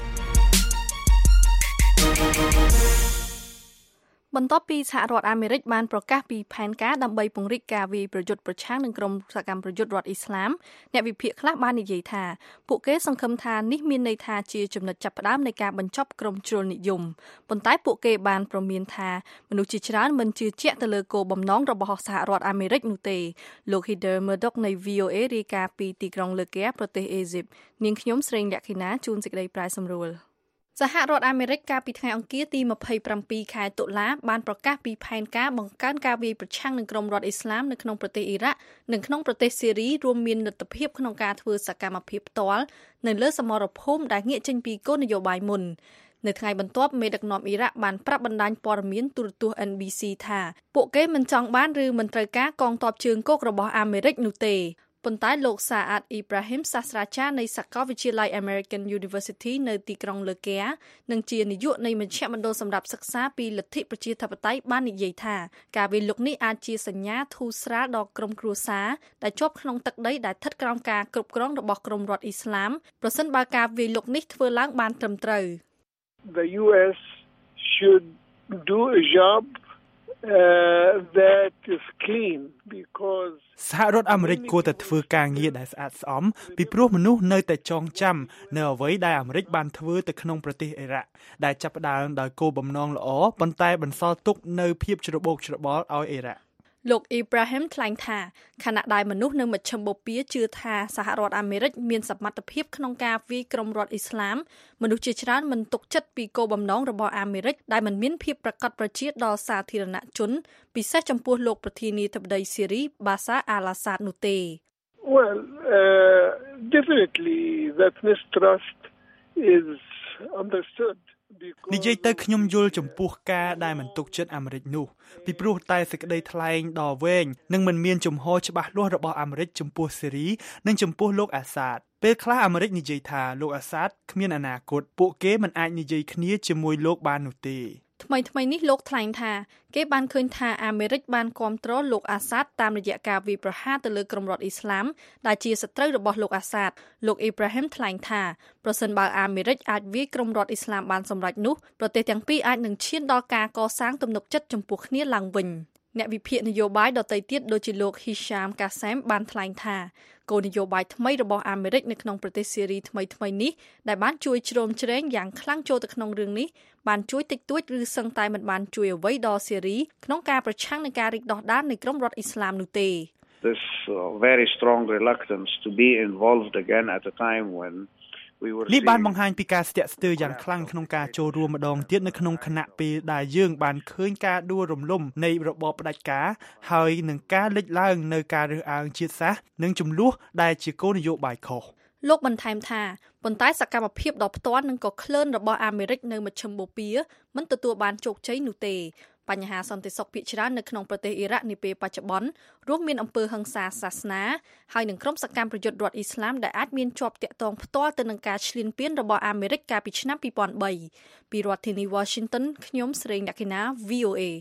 បន្ទាប់ពីសហរដ្ឋអាមេរិកបានប្រកាសពីផែនការដើម្បីពង្រីកការវាយប្រយុទ្ធប្រឆាំងនឹងក្រុមសកម្មប្រយុទ្ធរដ្ឋអ៊ីស្លាមអ្នកវិភាគខ្លះបាននិយាយថាពួកគេសង្ឃឹមថានេះមានន័យថាជាចំណុចចាប់ផ្ដើមនៃការបញ្ចប់ក្រុមជ្រុលនិយមប៉ុន្តែពួកគេបានប្រមានថាមនុស្សជាច្រើនមិនជឿជាក់ទៅលើគោលបំណងរបស់សហរដ្ឋអាមេរិកនោះទេលោក Heather Murdoch នៃ V O A រាយការណ៍ពីទីក្រុងលើកែប្រទេសអេស៊ីបនាងខ្ញុំស្រីលក្ខិណាជួនសេចក្តីប្រាយសម្រួលសហរដ្ឋអាមេរិកកាលពីថ្ងៃអង្គារទីម្ភៃប្រាំពីរខែតុលាបានប្រកាសពីផែនការបង្កើនការវាយប្រឆាំងនឹងក្រុមរដ្ឋអ៊ីស្លាមនៅក្នុងប្រទេសអ៊ីរ៉ាក់និងក្នុងប្រទេសស៊ីរីរួមមានលទ្ធភាពក្នុងការធ្វើសកម្មភាពផ្ទាល់នៅលើសមរភូមិដែលងាកចេញពីគោលនយោបាយមុននៅថ្ងៃបន្ទាប់មេដឹកនាំអ៊ីរ៉ាក់បានប្រាប់បណ្ដាញព័ត៌មានទូរទស្សន៍ N B C ថាពួកគេមិនចង់បានឬមិនត្រូវការកងទ័ពជើងគោករបស់អាមេរិកនោះទេប៉ុន្តែលោកសាអាតអ៊ីប្រាហ៊ីមសាស្ត្រាចារ្យនៃសាកលវិទ្យាល័យ American University នៅទីក្រុងលើកែនិងជានាយកនៃមជ្ឈមណ្ឌលសម្រាប់សិក្សាពីលទ្ធិប្រជាធិបតេយ្យបាននិយាយថាការវាយលុកនេះអាចជាសញ្ញាធូរស្រាលដល់ក្រុមគ្រួសារដែលជាប់ក្នុងទឹកដីដែលស្ថិតក្រោមការគ្រប់គ្រងរបស់ក្រុមរដ្ឋអ៊ីស្លាមប្រសិនបើការវាយលុកនេះធ្វើឡើងបានត្រឹមត្រូវ The U S should do a job Uh, that is clean because សហរដ្ឋអាមេរិកគួរតែធ្វើការងារដែលស្អាតស្អំពីព្រោះមនុស្សនៅតែចងចាំនៅអ្វីដែលអាមេរិកបានធ្វើទៅក្នុងប្រទេសអ៊ីរ៉ាក់ដែលចាប់ផ្ដើមដោយគោលបំណងល្អប៉ុន្តែបន្សល់ទុកនៅភាពច្របូកច្របល់ឲ្យអ៊ីរ៉ាក់លោកអ៊ីប្រាហ៊ីមថ្លែងថាខណៈដែលមនុស្សនៅមជ្ឈមបូព៌ាជឿថាសហរដ្ឋអាមេរិកមានសមត្ថភាពក្នុងការវាយក្រុមរដ្ឋអ៊ីស្លាមមនុស្សជាច្រើនមិនទុកចិត្តពីគោលបំណងរបស់អាមេរិកដែលមិនមានភាពប្រកបប្រជាដល់សាធារណជនពិសេសចំពោះលោកប្រធានាធិបតីស៊ីរីបាសាអាល់អាសាដនោះទេ Well uh, definitely that mistrust is understood និយាយទៅខ្ញុំយល់ចំពោះការដែលមិនទុកចិត្តអាមេរិកនោះពីព្រោះតែសេចក្តីថ្លែងដ៏វែងនិងមិនមានជំហរច្បាស់លាស់របស់អាមេរិកចំពោះស៊េរីនិងចំពោះលោកអាសាដពេលខ្លះអាមេរិកនិយាយថាលោកអាសាដគ្មានអនាគតពួកគេមិនអាចនិយាយគ្នាជាមួយលោកបាននោះទេថ្មីថ្មីនេះលោកថ្លែងថាគេបានឃើញថាអាមេរិកបានគាំទ្រលោកអាសាដតាមរយៈការវាយប្រហារទៅលើក្រុមរដ្ឋអ៊ីស្លាមដែលជាសត្រូវរបស់លោកអាសាដលោកអ៊ីប្រាហ៊ីមថ្លែងថាប្រសិនបើអាមេរិកអាចវាយក្រុមរដ្ឋអ៊ីស្លាមបានសម្រេចនោះប្រទេសទាំងពីរអាចនឹងឈានដល់ការកសាងទំនុកចិត្តចំពោះគ្នាឡើងវិញអ្នកវិភាគនយោបាយដទៃទៀតដូចជាលោក Hisham Kassem បានថ្លែងថាគោលនយោបាយថ្មីរបស់អាមេរិកនៅក្នុងប្រទេសសេរីថ្មីថ្មីនេះដែលបានជួយជ្រោមជ្រែងយ៉ាងខ្លាំងចូលទៅក្នុងរឿងនេះបានជួយតិចតួចឬសឹងតែមិនបានជួយអ្វីដល់សេរីក្នុងការប្រឆាំងនឹងការរីកដុះដាលនៃក្រុមរដ្ឋអ៊ីស្លាមនោះទេ This uh, very strong reluctance to be involved again at a time when នេះបានបង្ហាញពីការស្ទាក់ស្ទើរយ៉ាងខ្លាំងក្នុងការចូលរួមម្ដងទៀតនៅក្នុងគណៈពេលដែលយើងបានឃើញការដួលរំលំនៃរបបផ្ដាច់ការហើយនឹងការលេចឡើងនៅការរើសអើងជាតិសាសន៍និងចំនួនដែលជាគោលនយោបាយខុសលោកបន្ថែមថាប៉ុន្តែសកម្មភាពដ៏ផ្ទាល់និងក៏ក្លឿនរបស់អាមេរិកនៅមជ្ឈិមបូព៌ាមិនទទួលបានជោគជ័យនោះទេបញ្ហាសន្តិសុខភាគច្រើននៅក្នុងប្រទេសអ៊ីរ៉ាក់នាពេលបច្ចុប្បន្នរួមមានអំពើហិង្សាសាសនាហើយនឹងក្រុមសកម្មប្រយុទ្ធរដ្ឋអ៊ីស្លាមដែលអាចមានជាប់ទាក់ទងផ្ទាល់ទៅនឹងការឈ្លានពានរបស់អាមេរិកកាលពីឆ្នាំពីរពាន់បីពីរដ្ឋធានី Washington ខ្ញុំស្រីអ្នកកណា V O A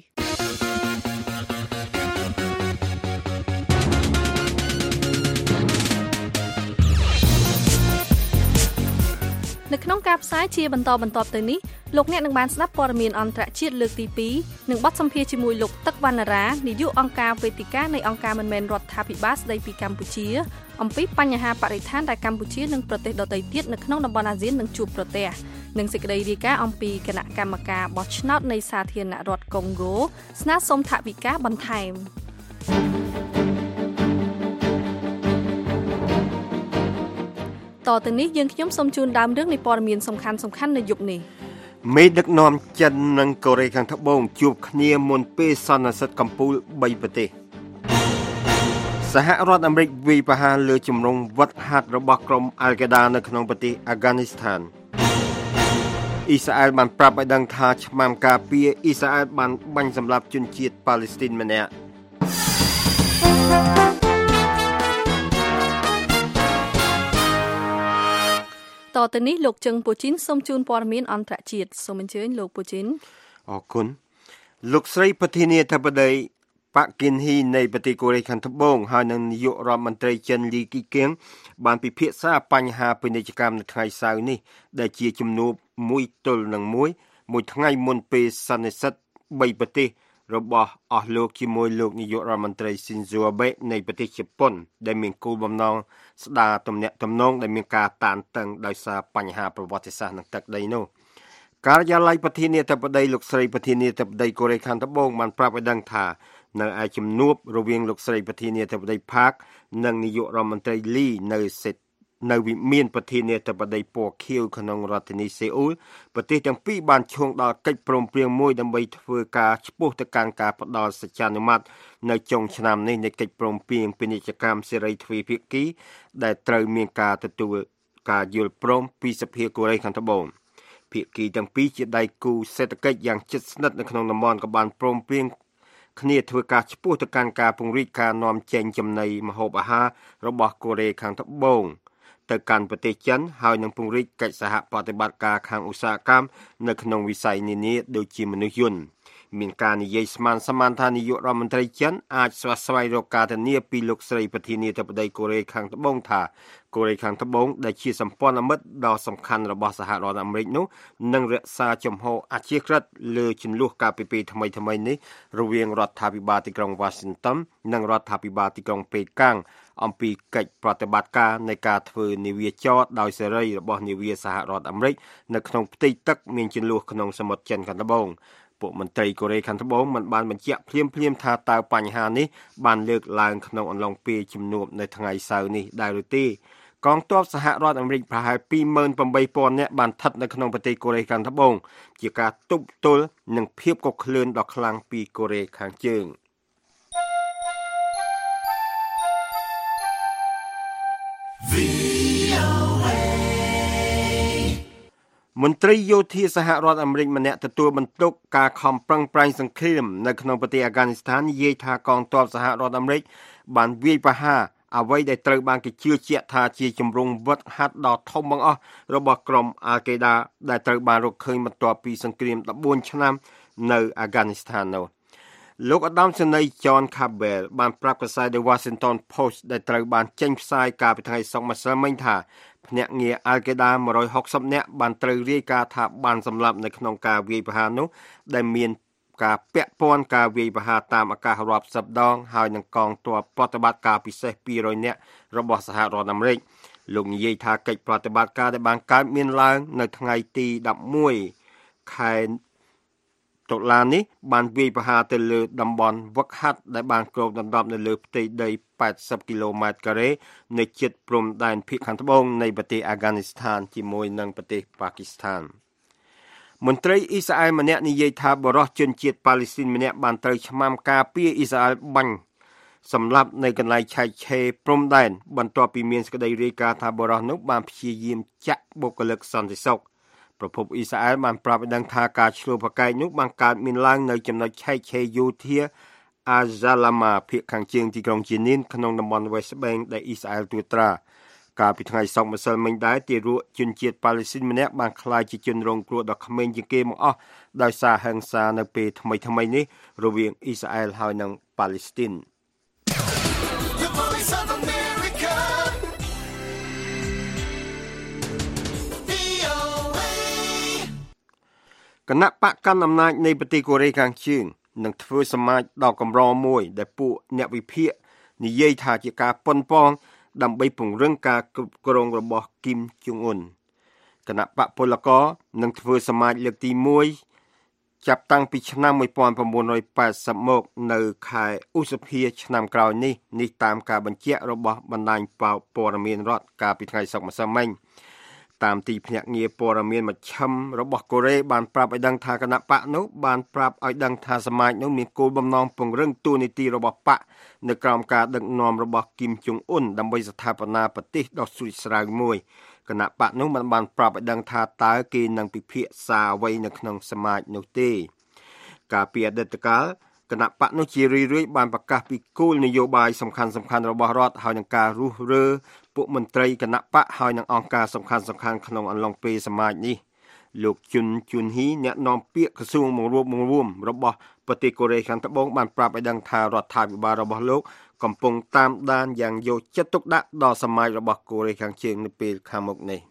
នៅក្នុងការផ្សាយជាបន្តបន្ទាប់ទៅនេះលោកអ្នកនឹងបានស្ដាប់ព័ត៌មានអន្តរជាតិលើកទីពីរនិងបទសម្ភាសន៍ជាមួយលោកទឹកវណ្ណរានាយកអង្គការវេទិកានៃអង្គការមិនមែនរដ្ឋាភិបាលស្ដីពីកម្ពុជាអំពីបញ្ហាបរិស្ថានដែលកម្ពុជានិងប្រទេសដទៃទៀតនៅក្នុងតំបន់អាស៊ាននឹងជួបប្រទះនិងសេចក្តីរាយការណ៍អំពីគណៈកម្មការបោះឆ្នោតនៃសាធារណរដ្ឋកុងហ្គោស្នើសុំថវិកាបន្ថែមតទៅនេះយើងខ្ញុំសូមជូនដើមរឿងនៃព័ត៌មានសំខាន់សំខាន់នៅយប់នេះមេដឹកនាំចិននិងកូរ៉េខាងត្បូងជួបគ្នាមុនពេលសន្និសីទកំពូលបីប្រទេសសហរដ្ឋអាមេរិកវាយប្រហារលើជំរំវឹកហាត់របស់ក្រុមអាល់កាដានៅក្នុងប្រទេសអាហ្គានីស្ថានអ៊ីស្រាអែលបានប្រាប់ឲ្យដឹងថាឆ្មាំការពារអ៊ីស្រាអែលបានបាញ់សម្លាប់ជនជាតិប៉ាឡេស្ទីនម្នាក់តទៅនេះលោកជឹងពូជីនសូមជូនព័ត៌មានអន្តរជាតិសូមអញ្ជើញលោកពូជីនអរគុណលោកស្រីប្រធានាធិបតីប៉ាក់គិនហ៊ីនៃប្រទេសកូរ៉េខាងត្បូងហើយនិងនាយករដ្ឋមន្ត្រីចិនលីគីគៀងបានពិភាក្សាបញ្ហាពាណិជ្ជកម្មនៅថ្ងៃសៅរ៍នេះដែលជាជំនួបមួយទល់នឹងមួយមួយថ្ងៃមុនពេលសន្និសីទបីប្រទេសរបស់អស់លោកជាមួយលោកនាយករដ្ឋមន្ត្រីស៊ីនហ្សូអាបេនៃប្រទេសជប៉ុនដែលមានគោលបំណងស្ដារទំនាក់ទំនងដែលមានការតានតឹងដោយសារបញ្ហាប្រវត្តិសាស្ត្រនិងទឹកដីនោះការិយាល័យប្រធានាធិបតីលោកស្រីប្រធានាធិបតីកូរ៉េខាងត្បូងបានប្រាប់ឲ្យដឹងថានៅឯជំនួបរវាងលោកស្រីប្រធានាធិបតីផាកនិងនាយករដ្ឋមន្ត្រីលីនៅសេតនៅវិមានប្រធានាធិបតីពណ៌ខៀវក្នុងរដ្ឋធានីសេអ៊ូលប្រទេសទាំងពីរបានឈោងដល់កិច្ចព្រមព្រៀងមួយដើម្បីធ្វើការឆ្ពោះទៅកាន់ការផ្ដល់សច្ចានុមត្តនៅចុងឆ្នាំនេះនៃកិច្ចព្រមព្រៀងពាណិជ្ជកម្មសេរីទ្វេភាគីដែលត្រូវមានការទទួលការយល់ព្រមពីសភាកូរ៉េខាងត្បូងភាគីទាំងពីរជាដៃគូសេដ្ឋកិច្ចយ៉ាងជិតស្និទ្ធនៅក្នុងតំបន់ក៏បានព្រមព្រៀងគ្នាធ្វើការឆ្ពោះទៅកាន់ការពង្រីកការនាំចេញចំណីម្ហូបអាហាររបស់កូរ៉េខាងត្បូងទៅកាន់ប្រទេសចិនហើយនឹងពង្រីកកិច្ចសហប្រតិបត្តិការខាងឧស្សាហកម្មនៅក្នុងវិស័យនានាដូចជាមនុស្សយន្តមានការនិយាយស្មានសមានថានាយករដ្ឋមន្ត្រីចិនអាចស្វាស្វែងរកការធានាពីលោកស្រីប្រធានាធិបតីកូរ៉េខាងត្បូងថាកូរ៉េខាងត្បូងដែលជាសម្ព័ន្ធមិត្តដ៏សំខាន់របស់សហរដ្ឋអាមេរិកនោះនឹងរក្សាជំហរអព្យាក្រឹតលើចំនួនការពីពីថ្មីថ្មីនេះរវាងរដ្ឋាភិបាលទីក្រុង Washington និងរដ្ឋាភិបាលទីក្រុងប៉េកាំងអំពីកិច្ចប្រតិបត្តិការនៃការធ្វើនាវាចរដោយសេរីរបស់នាវាសហរដ្ឋអាមេរិកនៅក្នុងផ្ទៃទឹកមានជម្លោះក្នុងសមុទ្រចិនខាងត្បូងពួកមន្ត្រីកូរ៉េខាងត្បូងមិនបានបញ្ជាក់ភ្លាមភ្លាមថាតើបញ្ហានេះបានលើកឡើងក្នុងអំឡុងពេលជំនួបនៅថ្ងៃសៅរ៍នេះដែរឬទេកងទ័ពសហរដ្ឋអាមេរិកប្រហែល ពីរម៉ឺនប្រាំបីពាន់ នាក់បានស្ថិតនៅក្នុងប្រទេសកូរ៉េខាងត្បូងជាការទប់ទល់នឹងភាពកខ្លឿនដ៏ខ្លាំងពីកូរ៉េខាងជើងមន្ត្រីយោធាសហរដ្ឋអាមេរិកម្នាក់ទទួលបន្ទុកការខំប្រឹងប្រែងសង្គ្រាមនៅក្នុងប្រទេសអាហ្គានីស្ថាននិយាយថាកងទ័ពសហរដ្ឋអាមេរិកបានវាយប្រហារអ្វីដែលត្រូវបានគេជឿជាក់ថាជាជំរំវឹកហាត់ដ៏ធំបង្អស់របស់ក្រុមអាល់កេដាដែលត្រូវបានរកឃើញបន្ទាប់ពីសង្គ្រាមដប់បួនឆ្នាំនៅអាហ្គានីស្ថាននោះលោកឧត្តមសេនីយ៍ John Campbell បានប្រាប់កាសែត The Washington Post ដែលត្រូវបានចេញផ្សាយកាលពីថ្ងៃសុក្រម្សិលមិញថាភ្នាក់ងារអាល់កេដាមួយរយហុកសិបនាក់បានត្រូវរាយការណ៍ថាបានសម្លាប់នៅក្នុងការវាយប្រហារនោះដែលមានការពាក់ព័ន្ធការវាយប្រហារតាមអាកាសរាប់សិបដងហើយនឹងកងទ័ពប្រតិបត្តិការពិសេសពីររយនាក់របស់សហរដ្ឋអាមេរិកលោកនិយាយថាកិច្ចប្រតិបត្តិការដែលបានកើតមានឡើងនៅថ្ងៃទីដប់មួយខែតុលានេះបានវាយប្រហារទៅលើតំបន់វឹកហាត់ដែលបានគ្របដណ្ដប់នៅលើផ្ទៃដីប៉ែតសិបគីឡូម៉ែត្រការ៉េនៅជិតព្រំដែនភាគខាងត្បូងនៃប្រទេសអាហ្គានីស្ថានជាមួយនឹងប្រទេសប៉ាគីស្ថានមន្ត្រីអ៊ីស្រាអែលម្នាក់និយាយថាបរិសុទ្ធជនជាតិប៉ាឡេស្ទីនម្នាក់បានត្រូវឆ្មាំការពារអ៊ីស្រាអែលបាញ់សម្រាប់នៅកន្លែងឆែកឆេរព្រំដែនបន្ទាប់ពីមានសេចក្តីរាយការណ៍ថាបរិសុទ្ធនោះបានព្យាយាមចាក់បុគ្គលិកសន្តិសុខប្រពន្ធអ៊ីស្រាអែលបានប្រាប់ឲ្យដឹងថាការឆ្លុះប្រកែកនោះបានកើតមានឡើងនៅចំណុចឆែកឆេរយោធាអាហ្សាឡាម៉ាភាគខាងជើងទីក្រុងជានីនក្នុងតំបន់ West Bank ដែលអ៊ីស្រាអែលត្រួតត្រាកាលពីថ្ងៃសុក្រម្សិលមិញដែរទារកជនជាតិប៉ាឡេស្ទីនម្នាក់បានក្លាយជាជនរងគ្រោះដ៏ក្មេងជាងគេមកអស់ដោយសារហិង្សានៅពេលថ្មីៗនេះរវាងអ៊ីស្រាអែលហើយនិងប៉ាឡេស្ទីនគណៈបកកាន់អំណាចនៃប្រទេសកូរ៉េខាងជើងនឹងធ្វើសមាជដ៏កម្រមួយដែលពួកអ្នកវិភាគនិយាយថាជាការប៉ុនប៉ងដើម្បីពង្រឹងការគ្រប់គ្រងរបស់គីមជុងអ៊ុនគណៈបកពលករនឹងធ្វើសមាជលើកទីមួយចាប់តាំងពីឆ្នាំmột nghìn chín trăm tám mươiមកនៅខែឧសភាឆ្នាំក្រោយនេះនេះតាមការបញ្ជាក់របស់បណ្ដាញព័ត៌មានរដ្ឋកាលពីថ្ងៃសុក្រម្សិលមិញតាមទីភ្នាក់ងារព័ត៌មានមជ្ឈិមរបស់កូរ៉េបានប្រាប់ឲ្យដឹងថាគណៈបកនោះបានប្រាប់ឲ្យដឹងថាសមាជនោះមានគោលបំណងពង្រឹងតួនាទីរបស់បកនៅក្រោមការដឹកនាំរបស់គីមជុងអ៊ុនដើម្បីស្ថាបនាប្រទេសដ៏ស្រួចស្រាវមួយគណៈបកនោះមិនបានប្រាប់ឲ្យដឹងថាតើគេនឹងពិភាក្សាអ្វីនៅក្នុងសមាជនោះទេកាលពីអតីតកាលគណៈបកនោះជារឿយៗបានប្រកាសពីគោលនយោបាយសំខាន់ៗរបស់រដ្ឋហើយនឹងការរុះរើពួកមន្ត្រីគណៈបកហើយនឹងអង្គការសំខាន់ៗក្នុងអំឡុងពេលសមាជនេះលោកជុនជុនហ៊ីអ្នកនាំពាក្យក្រសួងបង្រួបបង្រួមរបស់ប្រទេសកូរ៉េខាងត្បូងបានប្រាប់ឲ្យដឹងថារដ្ឋាភិបាលរបស់លោកកំពុងតាមដានយ៉ាងយកចិត្តទុកដាក់ដល់សមាជរបស់កូរ៉េខាងជើងនៅពេលខាងមុខនេះ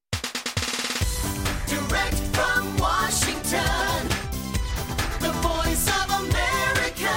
Direct from Washington The Voice of America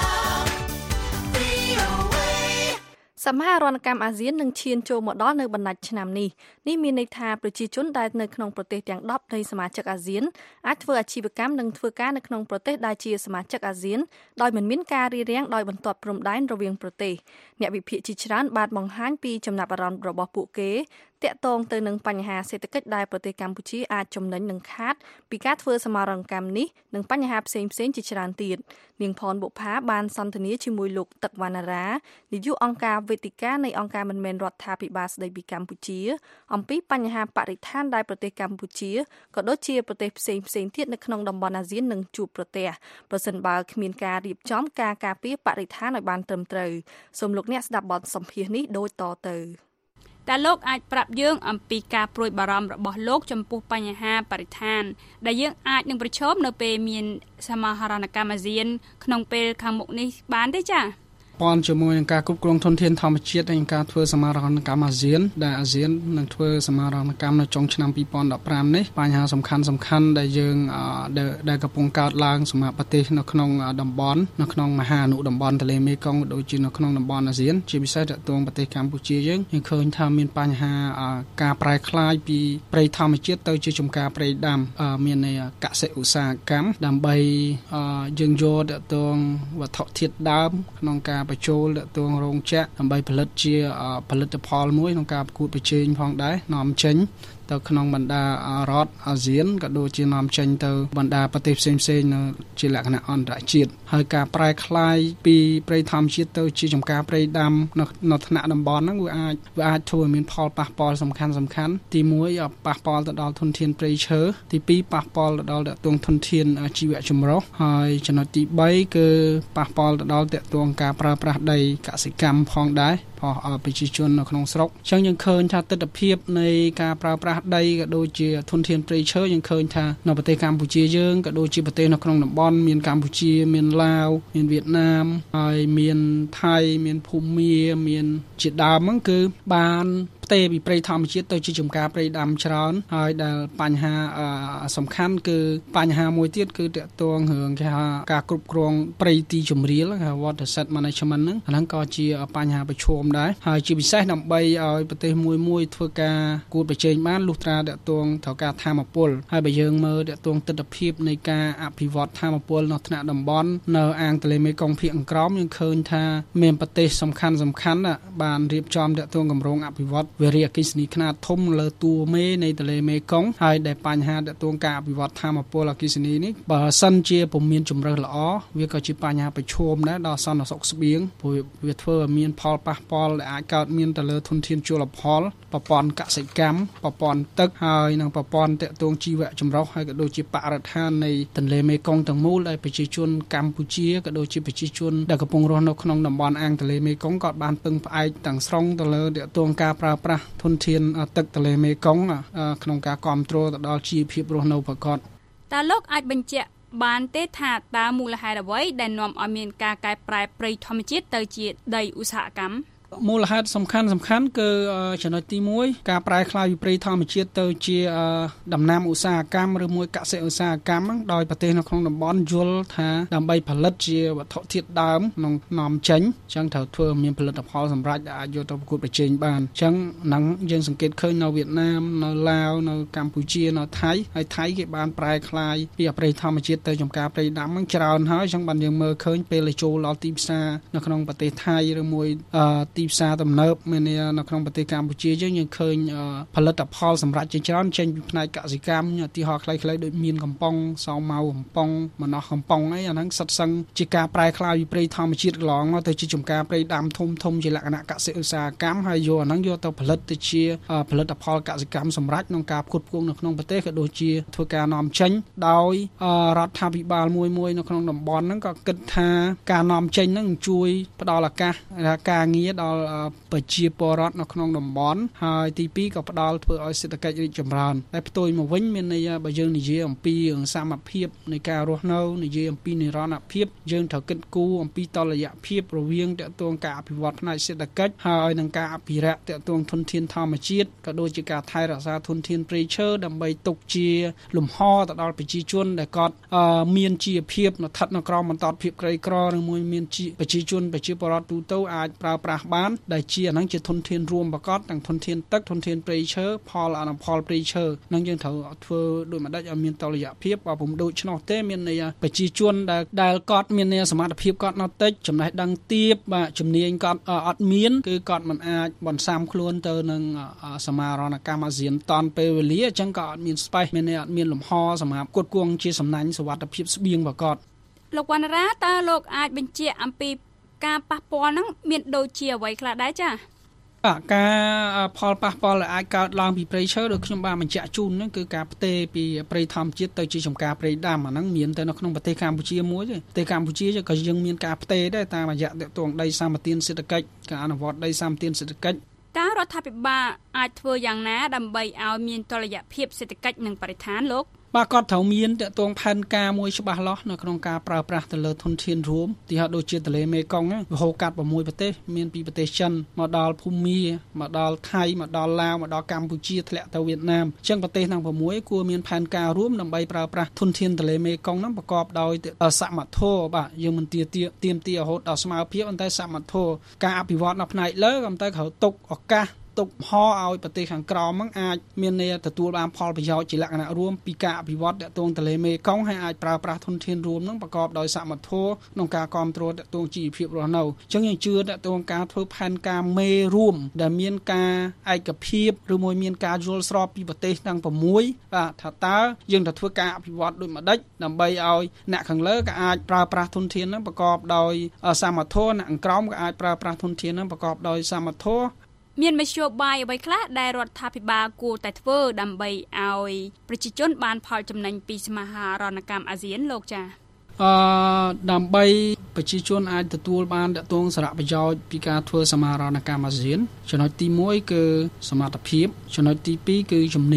សមាហរណកម្មអាស៊ាននឹងឈានចូលមកដល់នៅបណ្ដាច់ឆ្នាំនេះនេះមានន័យថាប្រជាជនដែលនៅក្នុងប្រទេសទាំងដប់នៃសមាជិកអាស៊ានអាចធ្វើអាជីវកម្មនិងធ្វើការនៅក្នុងប្រទេសដែលជាសមាជិកអាស៊ានដោយមិនមានការរារាំងដោយបន្ទាត់ព្រំដែនរវាងប្រទេសអ្នកវិភាគជាច្រើនបានបង្ហាញពីចំណាប់អារម្មណ៍របស់ពួកគេតាក់ទងទៅនឹងបញ្ហាសេដ្ឋកិច្ចដែលប្រទេសកម្ពុជាអាចចំណេញនឹងខាតពីការធ្វើសមាហរណកម្មនេះនិងបញ្ហាផ្សេងៗជាច្រើនទៀតនាងផនបុប្ផាបានសន្ទនាជាមួយលោកទឹកវណ្ណារានាយកអង្គការវេទិកានៃអង្គការមិនមែនរដ្ឋាភិបាលស្តីពីកម្ពុជាអំពីបញ្ហាបរិស្ថានដែលប្រទេសកម្ពុជាក៏ដូចជាប្រទេសផ្សេងៗទៀតនៅក្នុងតំបន់អាស៊ាននឹងជួបប្រទះប្រសិនបើគ្មានការរៀបចំការការពារបរិស្ថានឲ្យបានត្រឹមត្រូវសូមលោកអ្នកស្ដាប់បទសម្ភាសន៍នេះដូចតទៅតើលោកអាចប្រាប់យើងអំពីការព្រួយបារម្ភរបស់លោកចំពោះបញ្ហាបរិស្ថានដែលយើងអាចនឹងប្រឈមនៅពេលមានសមាហរណកម្មអាស៊ានក្នុងពេលខាងមុខនេះបានទេចា៎ព័ន្ធជាមួយនឹងការគ្រប់គ្រងធនធានធម្មជាតិនិងការធ្វើសមាហរណកម្មអាស៊ានដែលអាស៊ាននឹងធ្វើសមាហរណកម្មនៅចុងឆ្នាំពីរពាន់ដប់ប្រាំនេះបញ្ហាសំខាន់សំខាន់ដែលយើងដែលកំពុងកើតឡើងសម្រាប់ប្រទេសនៅក្នុងតំបន់នៅក្នុងមហាអនុតំបន់ទន្លេមេគង្គដូចជានៅក្នុងតំបន់អាស៊ានជាពិសេសទាក់ទងប្រទេសកម្ពុជាយើងយើងឃើញថាមានបញ្ហាការប្រែក្លាយពីព្រៃធម្មជាតិទៅជាចំការព្រៃដាំមាននៃកសិឧស្សាហកម្មដើម្បីយើងយកទាក់ទងវត្ថុធាតុដើមក្នុងការបញ្ចូលទាក់ទងរោងចក្រដើម្បីផលិតជាផលិតផលមួយក្នុងការប្រកួតប្រជែងផងដែរនាំចេញទៅក្នុងបណ្ដារដ្ឋអាស៊ានក៏ដូចជានាំចេញទៅបណ្ដាប្រទេសផ្សេងៗនៅជាលក្ខណៈអន្តរជាតិហើយការប្រែក្លាយពីព្រៃធម្មជាតិទៅជាចំការព្រៃដាំនៅនៅថ្នាក់តំបន់ហ្នឹងវាអាចវាអាចធ្វើឲ្យមានផលប៉ះពាល់សំខាន់សំខាន់ទីមួយប៉ះពាល់ទៅដល់ធនធានព្រៃឈើទីពីរប៉ះពាល់ទៅដល់ទាក់ទងធនធានជីវៈចម្រុះហើយចំណុចទីបីគឺប៉ះពាល់ទៅដល់ទាក់ទងការប្រើប្រាស់ដីកសិកម្មផងដែរផលប្រជាជននៅក្នុងស្រុកអញ្ចឹងយើងឃើញថាទស្សនវិជ្ជានៃការប្រើប្រាស់ដីក៏ដូចជាធនធានព្រៃឈើយើងឃើញថានៅប្រទេសកម្ពុជាយើងក៏ដូចជាប្រទេសនៅក្នុងតំបន់មានកម្ពុជាមានឡាវមានវៀតណាមហើយមានថៃមានភូមាមានជាដើមហ្នឹងគឺបានផ្ទេរពីព្រៃធម្មជាតិទៅជាចំការព្រៃដាំច្រើនហើយដែលបញ្ហាសំខាន់គឺបញ្ហាមួយទៀតគឺតកតងរឿងគេហៅការគ្រប់គ្រងព្រៃទីជម្រាលគេហៅ water set management ហ្នឹងអាហ្នឹងក៏ជាបញ្ហាប្រឈមដែរហើយជាពិសេសដើម្បីឲ្យប្រទេសមួយមួយធ្វើការគួតប្រជែងបានលុះត្រាតកតងត្រូវការធម្មពលហើយបើយើងមើលតកតងទស្សនវិជ្ជានៃការអភិវឌ្ឍធម្មពលនៅថ្នាក់តំបន់នៅអាងទន្លេមេគង្គភាគខាងក្រោមយើងឃើញថាមានប្រទេសសំខាន់សំខាន់បានរៀបចំតកតងគម្រោងអភិវឌ្ឍវារីអគ្គិសនីខ្នាតធំលើតួមេនៃទន្លេមេគង្គហើយដែលបញ្ហាតកតងការអភិវឌ្ឍធម្មពលអគ្គិសនីនេះបើសិនជាពុំមានជំរើសល្អវាក៏ជាបញ្ហាប្រឈមដែរដល់សន្តិសុខស្បៀងព្រោះវាធ្វើឲ្យមានផលប៉ះពាល់ដែលអាចកើតមានទៅលើធនធានជលផលប្រព័ន្ធកសិកម្មប្រព័ន្ធទឹកហើយនិងប្រព័ន្ធតកតងជីវៈចម្រុះហើយក៏ដូចជាបរិស្ថាននៃទន្លេមេគង្គទាំងមូលដែលប្រជាជនកម្ពុជាក៏ដូចជាប្រជាជនដែលកំពុងរស់នៅក្នុងតំបន់អាងទន្លេមេគង្គក៏បានពឹងផ្អែកទាំងស្រុងទៅលើតកតងការប្រើប្រាស់ធនធានទឹកទន្លេមេគង្គក្នុងការគ្រប់គ្រងទៅដល់ជីវភាពរស់នៅប្រកបតើលោកអាចបញ្ជាក់បានទេថាតើមូលហេតុអ្វីដែលនាំឲ្យមានការកែប្រែព្រៃធម្មជាតិទៅជាដីឧស្សាហកម្មមូលហេតុសំខាន់សំខាន់គឺចំណុចទីមួយការប្រែក្លាយពីព្រៃធម្មជាតិទៅជាដំណាំឧស្សាហកម្មឬមួយកសិឧស្សាហកម្មដោយប្រទេសនៅក្នុងតំបន់យល់ថាដើម្បីផលិតជាវត្ថុធាតុដើមក្នុងនាំចេញអញ្ចឹងត្រូវធ្វើមានផលិតផលសម្រាប់ដែលអាចយកទៅប្រកួតប្រជែងបានអញ្ចឹងនឹងយើងសង្កេតឃើញនៅវៀតណាមនៅឡាវនៅកម្ពុជានៅថៃហើយថៃគេបានប្រែក្លាយពីព្រៃធម្មជាតិទៅចំការព្រៃដាំហ្នឹងច្រើនហើយអញ្ចឹងបានយើងមើលឃើញពេលចូលដល់ទីផ្សារនៅក្នុងប្រទេសថៃឬមួយទីផ្សារទំនើបមាននៅក្នុងប្រទេសកម្ពុជាយើងយើងឃើញផលិតផលសម្រាប់ជាច្រើនចេញពីផ្នែកកសិកម្មឧទាហរណ៍ខ្លីៗដូចមានកំប៉ុងសោម៉ៅកំប៉ុងម្នាស់កំប៉ុងអីអាហ្នឹងសិតសឹងជាការប្រែក្លាយពីព្រៃធម្មជាតិកន្លងមកទៅជាចំការព្រៃដាំធំធំជាលក្ខណៈកសិឧស្សាហកម្មហើយយកអាហ្នឹងយកទៅផលិតទៅជាផលិតផលកសិកម្មសម្រាប់ក្នុងការផ្គត់ផ្គង់នៅក្នុងប្រទេសក៏ដូចជាធ្វើការនាំចេញដោយរដ្ឋាភិបាលមួយមួយនៅក្នុងតំបន់ហ្នឹងក៏គិតថាការនាំចេញហ្នឹងជួយផ្ដល់ឱកាសការងារដល់ប្រជាពលរដ្ឋនៅក្នុងតំបន់ហើយទីពីរក៏ផ្ដល់ធ្វើឲ្យសេដ្ឋកិច្ចរីកចម្រើនតែផ្ទុយមកវិញមានន័យបើយើងនិយាយអំពីសមភាពនៃការរស់នៅនិយាយអំពីនិរន្តរភាពយើងត្រូវគិតគូរអំពីតុល្យភាពរវាងតកតងការអភិវឌ្ឍផ្នែកសេដ្ឋកិច្ចហើយនិងការអភិរក្សតកតងធនធានធម្មជាតិក៏ដូចជាការថែរក្សាធនធានព្រៃឈើដើម្បីទុកជាលំហទៅដល់ប្រជាជនដែលគាត់មានជីវភាពនៅស្ថិតនៅក្រោមបន្តភាពក្រីក្រឬមួយមានប្រជាជនប្រជាពលរដ្ឋទូទៅអាចប្រើប្រាស់បានដែលជាអាហ្នឹងជាធនធានរួមប្រកបទាំងធនធានទឹកធនធានព្រៃឈើផលអនុផលព្រៃឈើហ្នឹងយើងត្រូវធ្វើដោយម្ដេចឲ្យមានតុល្យភាពបើពុំដូច្នោះទេមានន័យប្រជាជនដែលដែលគាត់មានសមត្ថភាពគាត់នៅតិចចំណេះដឹងទាបបាទជំនាញគាត់អត់មានគឺគាត់មិនអាចបន្សាំខ្លួនទៅនឹងសមាហរណកម្មអាស៊ានតនពេលវេលាអញ្ចឹងក៏អត់មានស្បេសមានអត់មានលំហសម្រាប់គ្រប់គ្រងជាសំណាញ់សុវត្ថិភាពស្បៀងប្រកបលោកវណ្ណរាតើលោកអាចបញ្ជាក់អំពីការប៉ះពាល់ហ្នឹងមានដូចជាអ្វីខ្លះដែរចា៎ការផលប៉ះពាល់ដែលអាចកើតឡើងពីព្រៃឈើដូចខ្ញុំបានបញ្ជាក់ជូនហ្នឹងគឺការផ្ទេរពីព្រៃធម្មជាតិទៅជាចំការព្រៃដាំអាហ្នឹងមានតែនៅក្នុងប្រទេសកម្ពុជាមួយទេប្រទេសកម្ពុជាក៏យើងមានការផ្ទេរដែរតាមរយៈទាក់ទងដីសម្បត្តិសេដ្ឋកិច្ចការអនុវត្តដីសម្បត្តិសេដ្ឋកិច្ចការរដ្ឋាភិបាលអាចធ្វើយ៉ាងណាដើម្បីឲ្យមានតុល្យភាពសេដ្ឋកិច្ចនិងបរិស្ថានលោកបាទគាត់ត្រូវមានតកតងផែនការមួយច្បាស់លាស់នៅក្នុងការប្រើប្រាស់ទៅលើធនធានរួមទីហោដូចជាទន្លេមេគង្គវាហូរកាត់៦ប្រទេសមានពីប្រទេសចិនមកដល់ភូមាមកដល់ថៃមកដល់ឡាវមកដល់កម្ពុជាធ្លាក់ទៅវៀតណាមអញ្ចឹងប្រទេសទាំង៦គួរមានផែនការរួមដើម្បីប្រើប្រាស់ធនធានទន្លេមេគង្គហ្នឹងប្រកបដោយសមត្ថភាពបាទយើងមិនទាទាទៀមទារហូតដល់ស្មើភាពតែសមត្ថភាពការអភិវឌ្ឍនៅផ្នែកលើក៏តែត្រូវទុកឱកាសទុកហោឲ្យប្រទេសខាងក្រោមហ្នឹងអាចមានន័យទទួលបានផលប្រយោជន៍ជាលក្ខណៈរួមពីការអភិវឌ្ឍទាក់ទងទន្លេមេគង្គហើយអាចប្រើប្រាស់ធនធានរួមហ្នឹងប្រកបដោយសមត្ថភាពក្នុងការគ្រប់គ្រងទាក់ទងជីវភាពរស់នៅអញ្ចឹងយើងជឿទាក់ទងការធ្វើផែនការមេរួមដែលមានការឯកភាពឬមួយមានការយល់ស្របពីប្រទេសទាំង៦បាទថាតើយើងត្រូវធ្វើការអភិវឌ្ឍដូចម្ដេចដើម្បីឲ្យអ្នកខាងលើក៏អាចប្រើប្រាស់ធនធានហ្នឹងប្រកបដោយសមត្ថភាពអ្នកខាងក្រោមក៏អាចប្រើប្រាស់ធនធានហ្នឹងប្រកបដោយសមត្ថភាពមានមធ្យោបាយអ្វីខ្លះដែលរដ្ឋាភិបាលគួរតែធ្វើដើម្បីឲ្យប្រជាជនបានផលចំណេញពីសមាហរណកម្មអាស៊ានលោកចា៎អឺដើម្បីប្រជាជនអាចទទួលបានទាក់ទងសារៈប្រយោជន៍ពីការធ្វើសមាហរណកម្មអាស៊ានចំណុចទីមួយគឺសមត្ថភាពចំណុចទីពីរគឺជំនាញ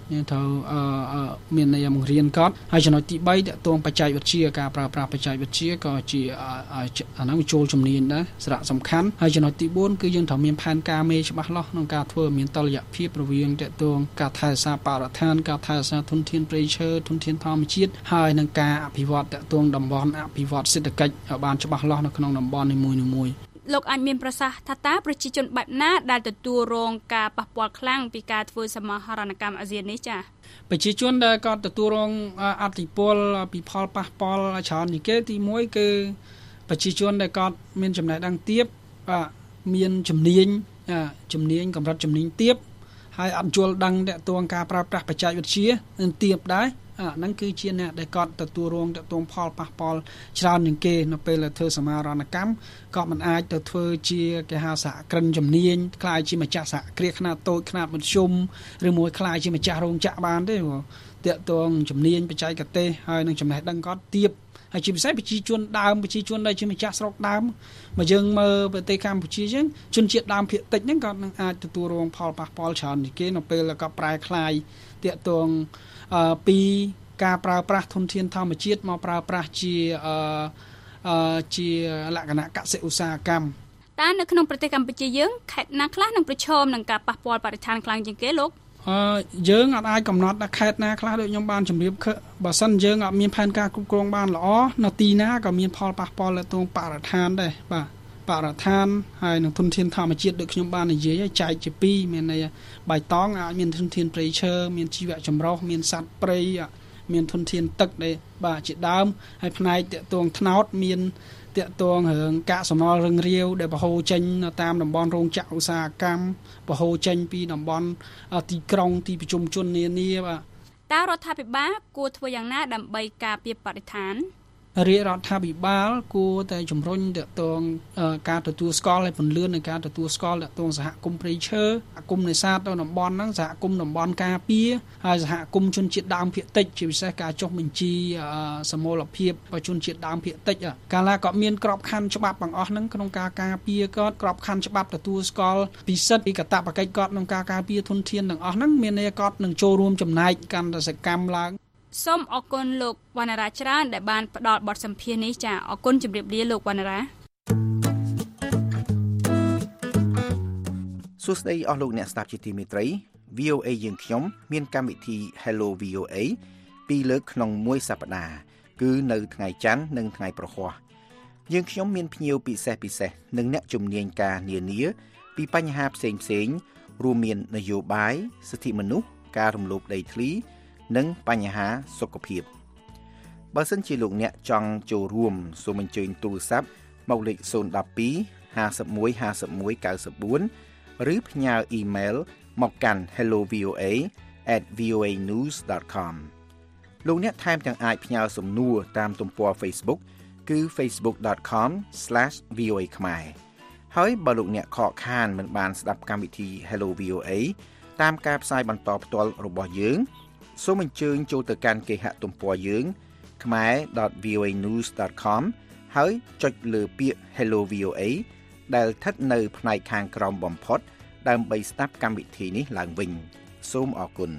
យើងត្រូវអឺមានន័យបង្រៀនគាត់ហើយចំណុចទី3តកតងបច្ចេកវិទ្យាការប្រើប្រាស់បច្ចេកវិទ្យាក៏ជាអាហ្នឹងចូលជំនាញដែរសារៈសំខាន់ហើយចំណុចទី4គឺយើងត្រូវមានផែនការមេច្បាស់លាស់ក្នុងការធ្វើមានតុល្យភាពរវាងតកតងការថែរក្សាបរិស្ថានការថែរក្សាធនធានព្រៃឈើធនធានធម្មជាតិហើយនឹងការអភិវឌ្ឍតកតងតំបន់អភិវឌ្ឍសេដ្ឋកិច្ចឲ្យបានច្បាស់លាស់នៅក្នុងតំបន់នីមួយៗលោកអាចមានប្រសាសន៍ថាតើប្រជាជនបែបណាដែលទទួលរងការប៉ះពាល់ខ្លាំងពីការធ្វើសមាហរណកម្មអាស៊ាននេះចា៎ប្រជាជនដែលគាត់ទទួលរងអតិពលពីផលប៉ះពាល់ច្រើននេះគេទី1គឺប្រជាជនដែលគាត់មានចំណេះដឹងទាបមានជំនាញជំនាញកម្រិតជំនាញទាបហើយអត់យល់ដឹងតាក់ទងការប្រើប្រាស់បច្ចេកវិទ្យានឹងទាបដែរអាហ្នឹងគឺជាអ្នកដែលគាត់ទទួលរងតាក់ទងផលប៉ះពាល់ច្រើនជាងគេនៅពេលធ្វើសមាហរណកម្មក៏មិនអាចទៅធ្វើជាគេហៅសហគ្រិនជំនាញខ្លាយជាម្ចាស់សហគ្រាសខ្នាតតូចខ្នាតមធ្យមឬមួយខ្លាយជាម្ចាស់រោងចក្របានទេតាក់ទងជំនាញបច្ចេកទេសហើយនឹងចំណេះដឹងគាត់ទាបហើយជាពិសេសប្រជាជនដើមប្រជាជនដែលជាម្ចាស់ស្រុកដើមមកយើងមើលប្រទេសកម្ពុជាចឹងជនជាតិដើមភាគតិចហ្នឹងគាត់នឹងអាចទទួលរងផលប៉ះពាល់ច្រើនជាងគេនៅពេលគាត់ប្រែក្លាយតាក់ទងអឺពីការប្រើប្រាស់ធនធានធម្មជាតិមកប្រើប្រាស់ជាអឺអឺជាលក្ខណៈកសិឧស្សាហកម្មតើនៅក្នុងប្រទេសកម្ពុជាយើងខេត្តណាខ្លះនឹងប្រឈមនឹងការប៉ះពាល់បរិស្ថានខ្លាំងជាងគេលោកអឺយើងអត់អាចកំណត់ថាខេត្តណាខ្លះដូចខ្ញុំបានជម្រាបបើសិនយើងអត់មានផែនការគ្រប់គ្រងបានល្អនៅទីណាក៏មានផលប៉ះពាល់ទៅទងបរិស្ថានដែរបាទបរិស្ថានហើយនឹងធនធានធម្មជាតិដូចខ្ញុំបាននិយាយចែកជាពីរមានន័យបៃតងអាចមានធនធានព្រៃឈើមានជីវៈចម្រុះមានសត្វព្រៃមានធនធានទឹកដែលបាទជាដើមហើយផ្នែកតាក់ទងថ្នោតមានតាក់ទងរឿងកាកសំណល់រឹងរាវដែលបហូរចេញនៅតាមតំបន់រោងចក្រឧស្សាហកម្មបហូរចេញពីតំបន់ទីក្រុងទីប្រជុំជននានាបាទតើរដ្ឋាភិបាលគួរធ្វើយ៉ាងណាដើម្បីការពារបរិស្ថានរាជរដ្ឋាភិបាលគួរតែជំរុញតាក់ទងការទទួលស្គាល់ឲ្យពន្លឿននៃការទទួលស្គាល់តាក់ទងសហគមន៍ព្រៃឈើសហគមន៍នេសាទនៅតំបន់ហ្នឹងសហគមន៍តំបន់ការពារហើយសហគមន៍ជនជាតិដើមភាគតិចជាពិសេសការចុះបញ្ជីសមូលភាពជនជាតិដើមភាគតិចកាលណាក៏មានក្របខ័ណ្ឌច្បាប់ទាំងអស់ហ្នឹងក្នុងការការពារគាត់ក្របខ័ណ្ឌច្បាប់ទទួលស្គាល់ពីសិទ្ធិពីកាតព្វកិច្ចគាត់ក្នុងការការពារធនធានទាំងអស់ហ្នឹងមានន័យគាត់នឹងចូលរួមចំណែកកាន់តែសកម្មឡើងសូមអរគុណលោកវណ្ណរាច្រើនដែលបានផ្ដល់បទសម្ភាសន៍នេះចាអរគុណជម្រាបលាលោកវណ្ណរាសួស្តីអស់លោកអ្នកស្ដាប់ជាទីមេត្រី វី អូ អេ យើងខ្ញុំមានកម្មវិធី Hello វី អូ អេ ពីរលើកក្នុងមួយសប្តាហ៍គឺនៅថ្ងៃច័ន្ទនិងថ្ងៃប្រហ័សយើងខ្ញុំមានភ្ញៀវពិសេសពិសេសនិងអ្នកជំនាញការនានាពីបញ្ហាផ្សេងផ្សេងរួមមាននយោបាយសិទ្ធិមនុស្សការរំលោភដីធ្លីនិងបញ្ហាសុខភាពបើសិនជាលោកអ្នកចង់ចូលរួមសូមអញ្ជើញទូរស័ព្ទមកលេខศูนย์ một hai ห้าสิบเอ็ด ห้าสิบเอ็ด เก้าสิบสี่ឬផ្ញើអ៊ីមែលមកកាន់ hello v o a at v o a news dot com លោកអ្នកថែមទាំងអាចផ្ញើសំណួរតាមទំព័រ Facebook គឺ facebook dot com slash v o a ខ្មែរហើយបើលោកអ្នកខកខានមិនបានស្ដាប់កម្មវិធី Hello វី អូ អេ តាមការផ្សាយបន្តផ្ទាល់របស់យើងសូមអញ្ជើញចូលទៅកាន់គេហទំព័រយើង ខ្មែរ dot v o a news dot com ហើយចុចលើពាក្យ Hello វី អូ អេ ដែលស្ថិតនៅផ្នែកខាងក្រោមបំផុតដើម្បីស្ដាប់កម្មវិធីនេះឡើងវិញសូមអរគុណ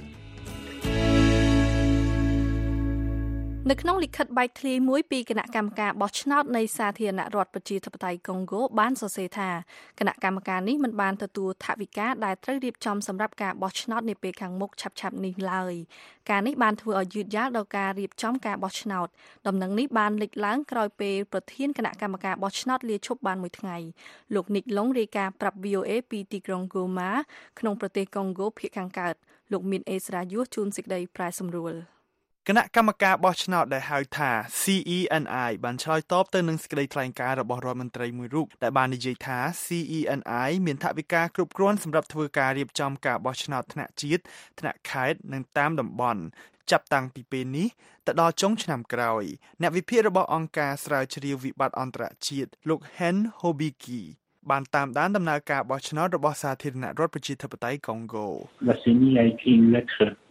នៅក្នុងលិខិតបែកធ្លាយមួយពីគណៈកម្មការបោះឆ្នោតនៃសាធារណរដ្ឋប្រជាធិបតេយ្យកុងហ្គោបានសរសេរថាគណៈកម្មការនេះមិនបានទទួលថវិកាដែលត្រូវរៀបចំសម្រាប់ការបោះឆ្នោតនាពេលខាងមុខឆាប់ៗនេះឡើយការនេះបានធ្វើឲ្យយឺតយ៉ាវដល់ការរៀបចំការបោះឆ្នោតដំណឹងនេះបានលេចឡើងក្រោយពេលប្រធានគណៈកម្មការបោះឆ្នោតលាឈប់បានមួយថ្ងៃលោកនិកឡុងរាយការណ៍ប្រាប់ វី អូ អេ ពីទីក្រុងហ្គូម៉ាក្នុងប្រទេសកុងហ្គោភាគខាងកើតលោកមានអេស្រាយុសជូនសេចក្តីប្រែសម្រួលគណៈកម្មការបោះឆ្នោតដែលហៅថា C E N I បានឆ្លើយតបទៅនឹងសេចក្តីថ្លែងការណ៍របស់រដ្ឋមន្ត្រីមួយរូបដែលបាននិយាយថា C E N I មានថវិកាគ្រប់គ្រាន់សម្រាប់ធ្វើការរៀបចំការបោះឆ្នោតថ្នាក់ជាតិថ្នាក់ខេត្តនិងតាមតំបន់ចាប់តាំងពីពេលនេះទៅដល់ចុងឆ្នាំក្រោយអ្នកវិភាគរបស់អង្គការស្រាវជ្រាវវិបត្តិអន្តរជាតិលោក Hen Hobiki បានតាមដានដំណើរការបោះឆ្នោតរបស់សាធារណរដ្ឋប្រជាធិបតេយ្យកុងហ្គោ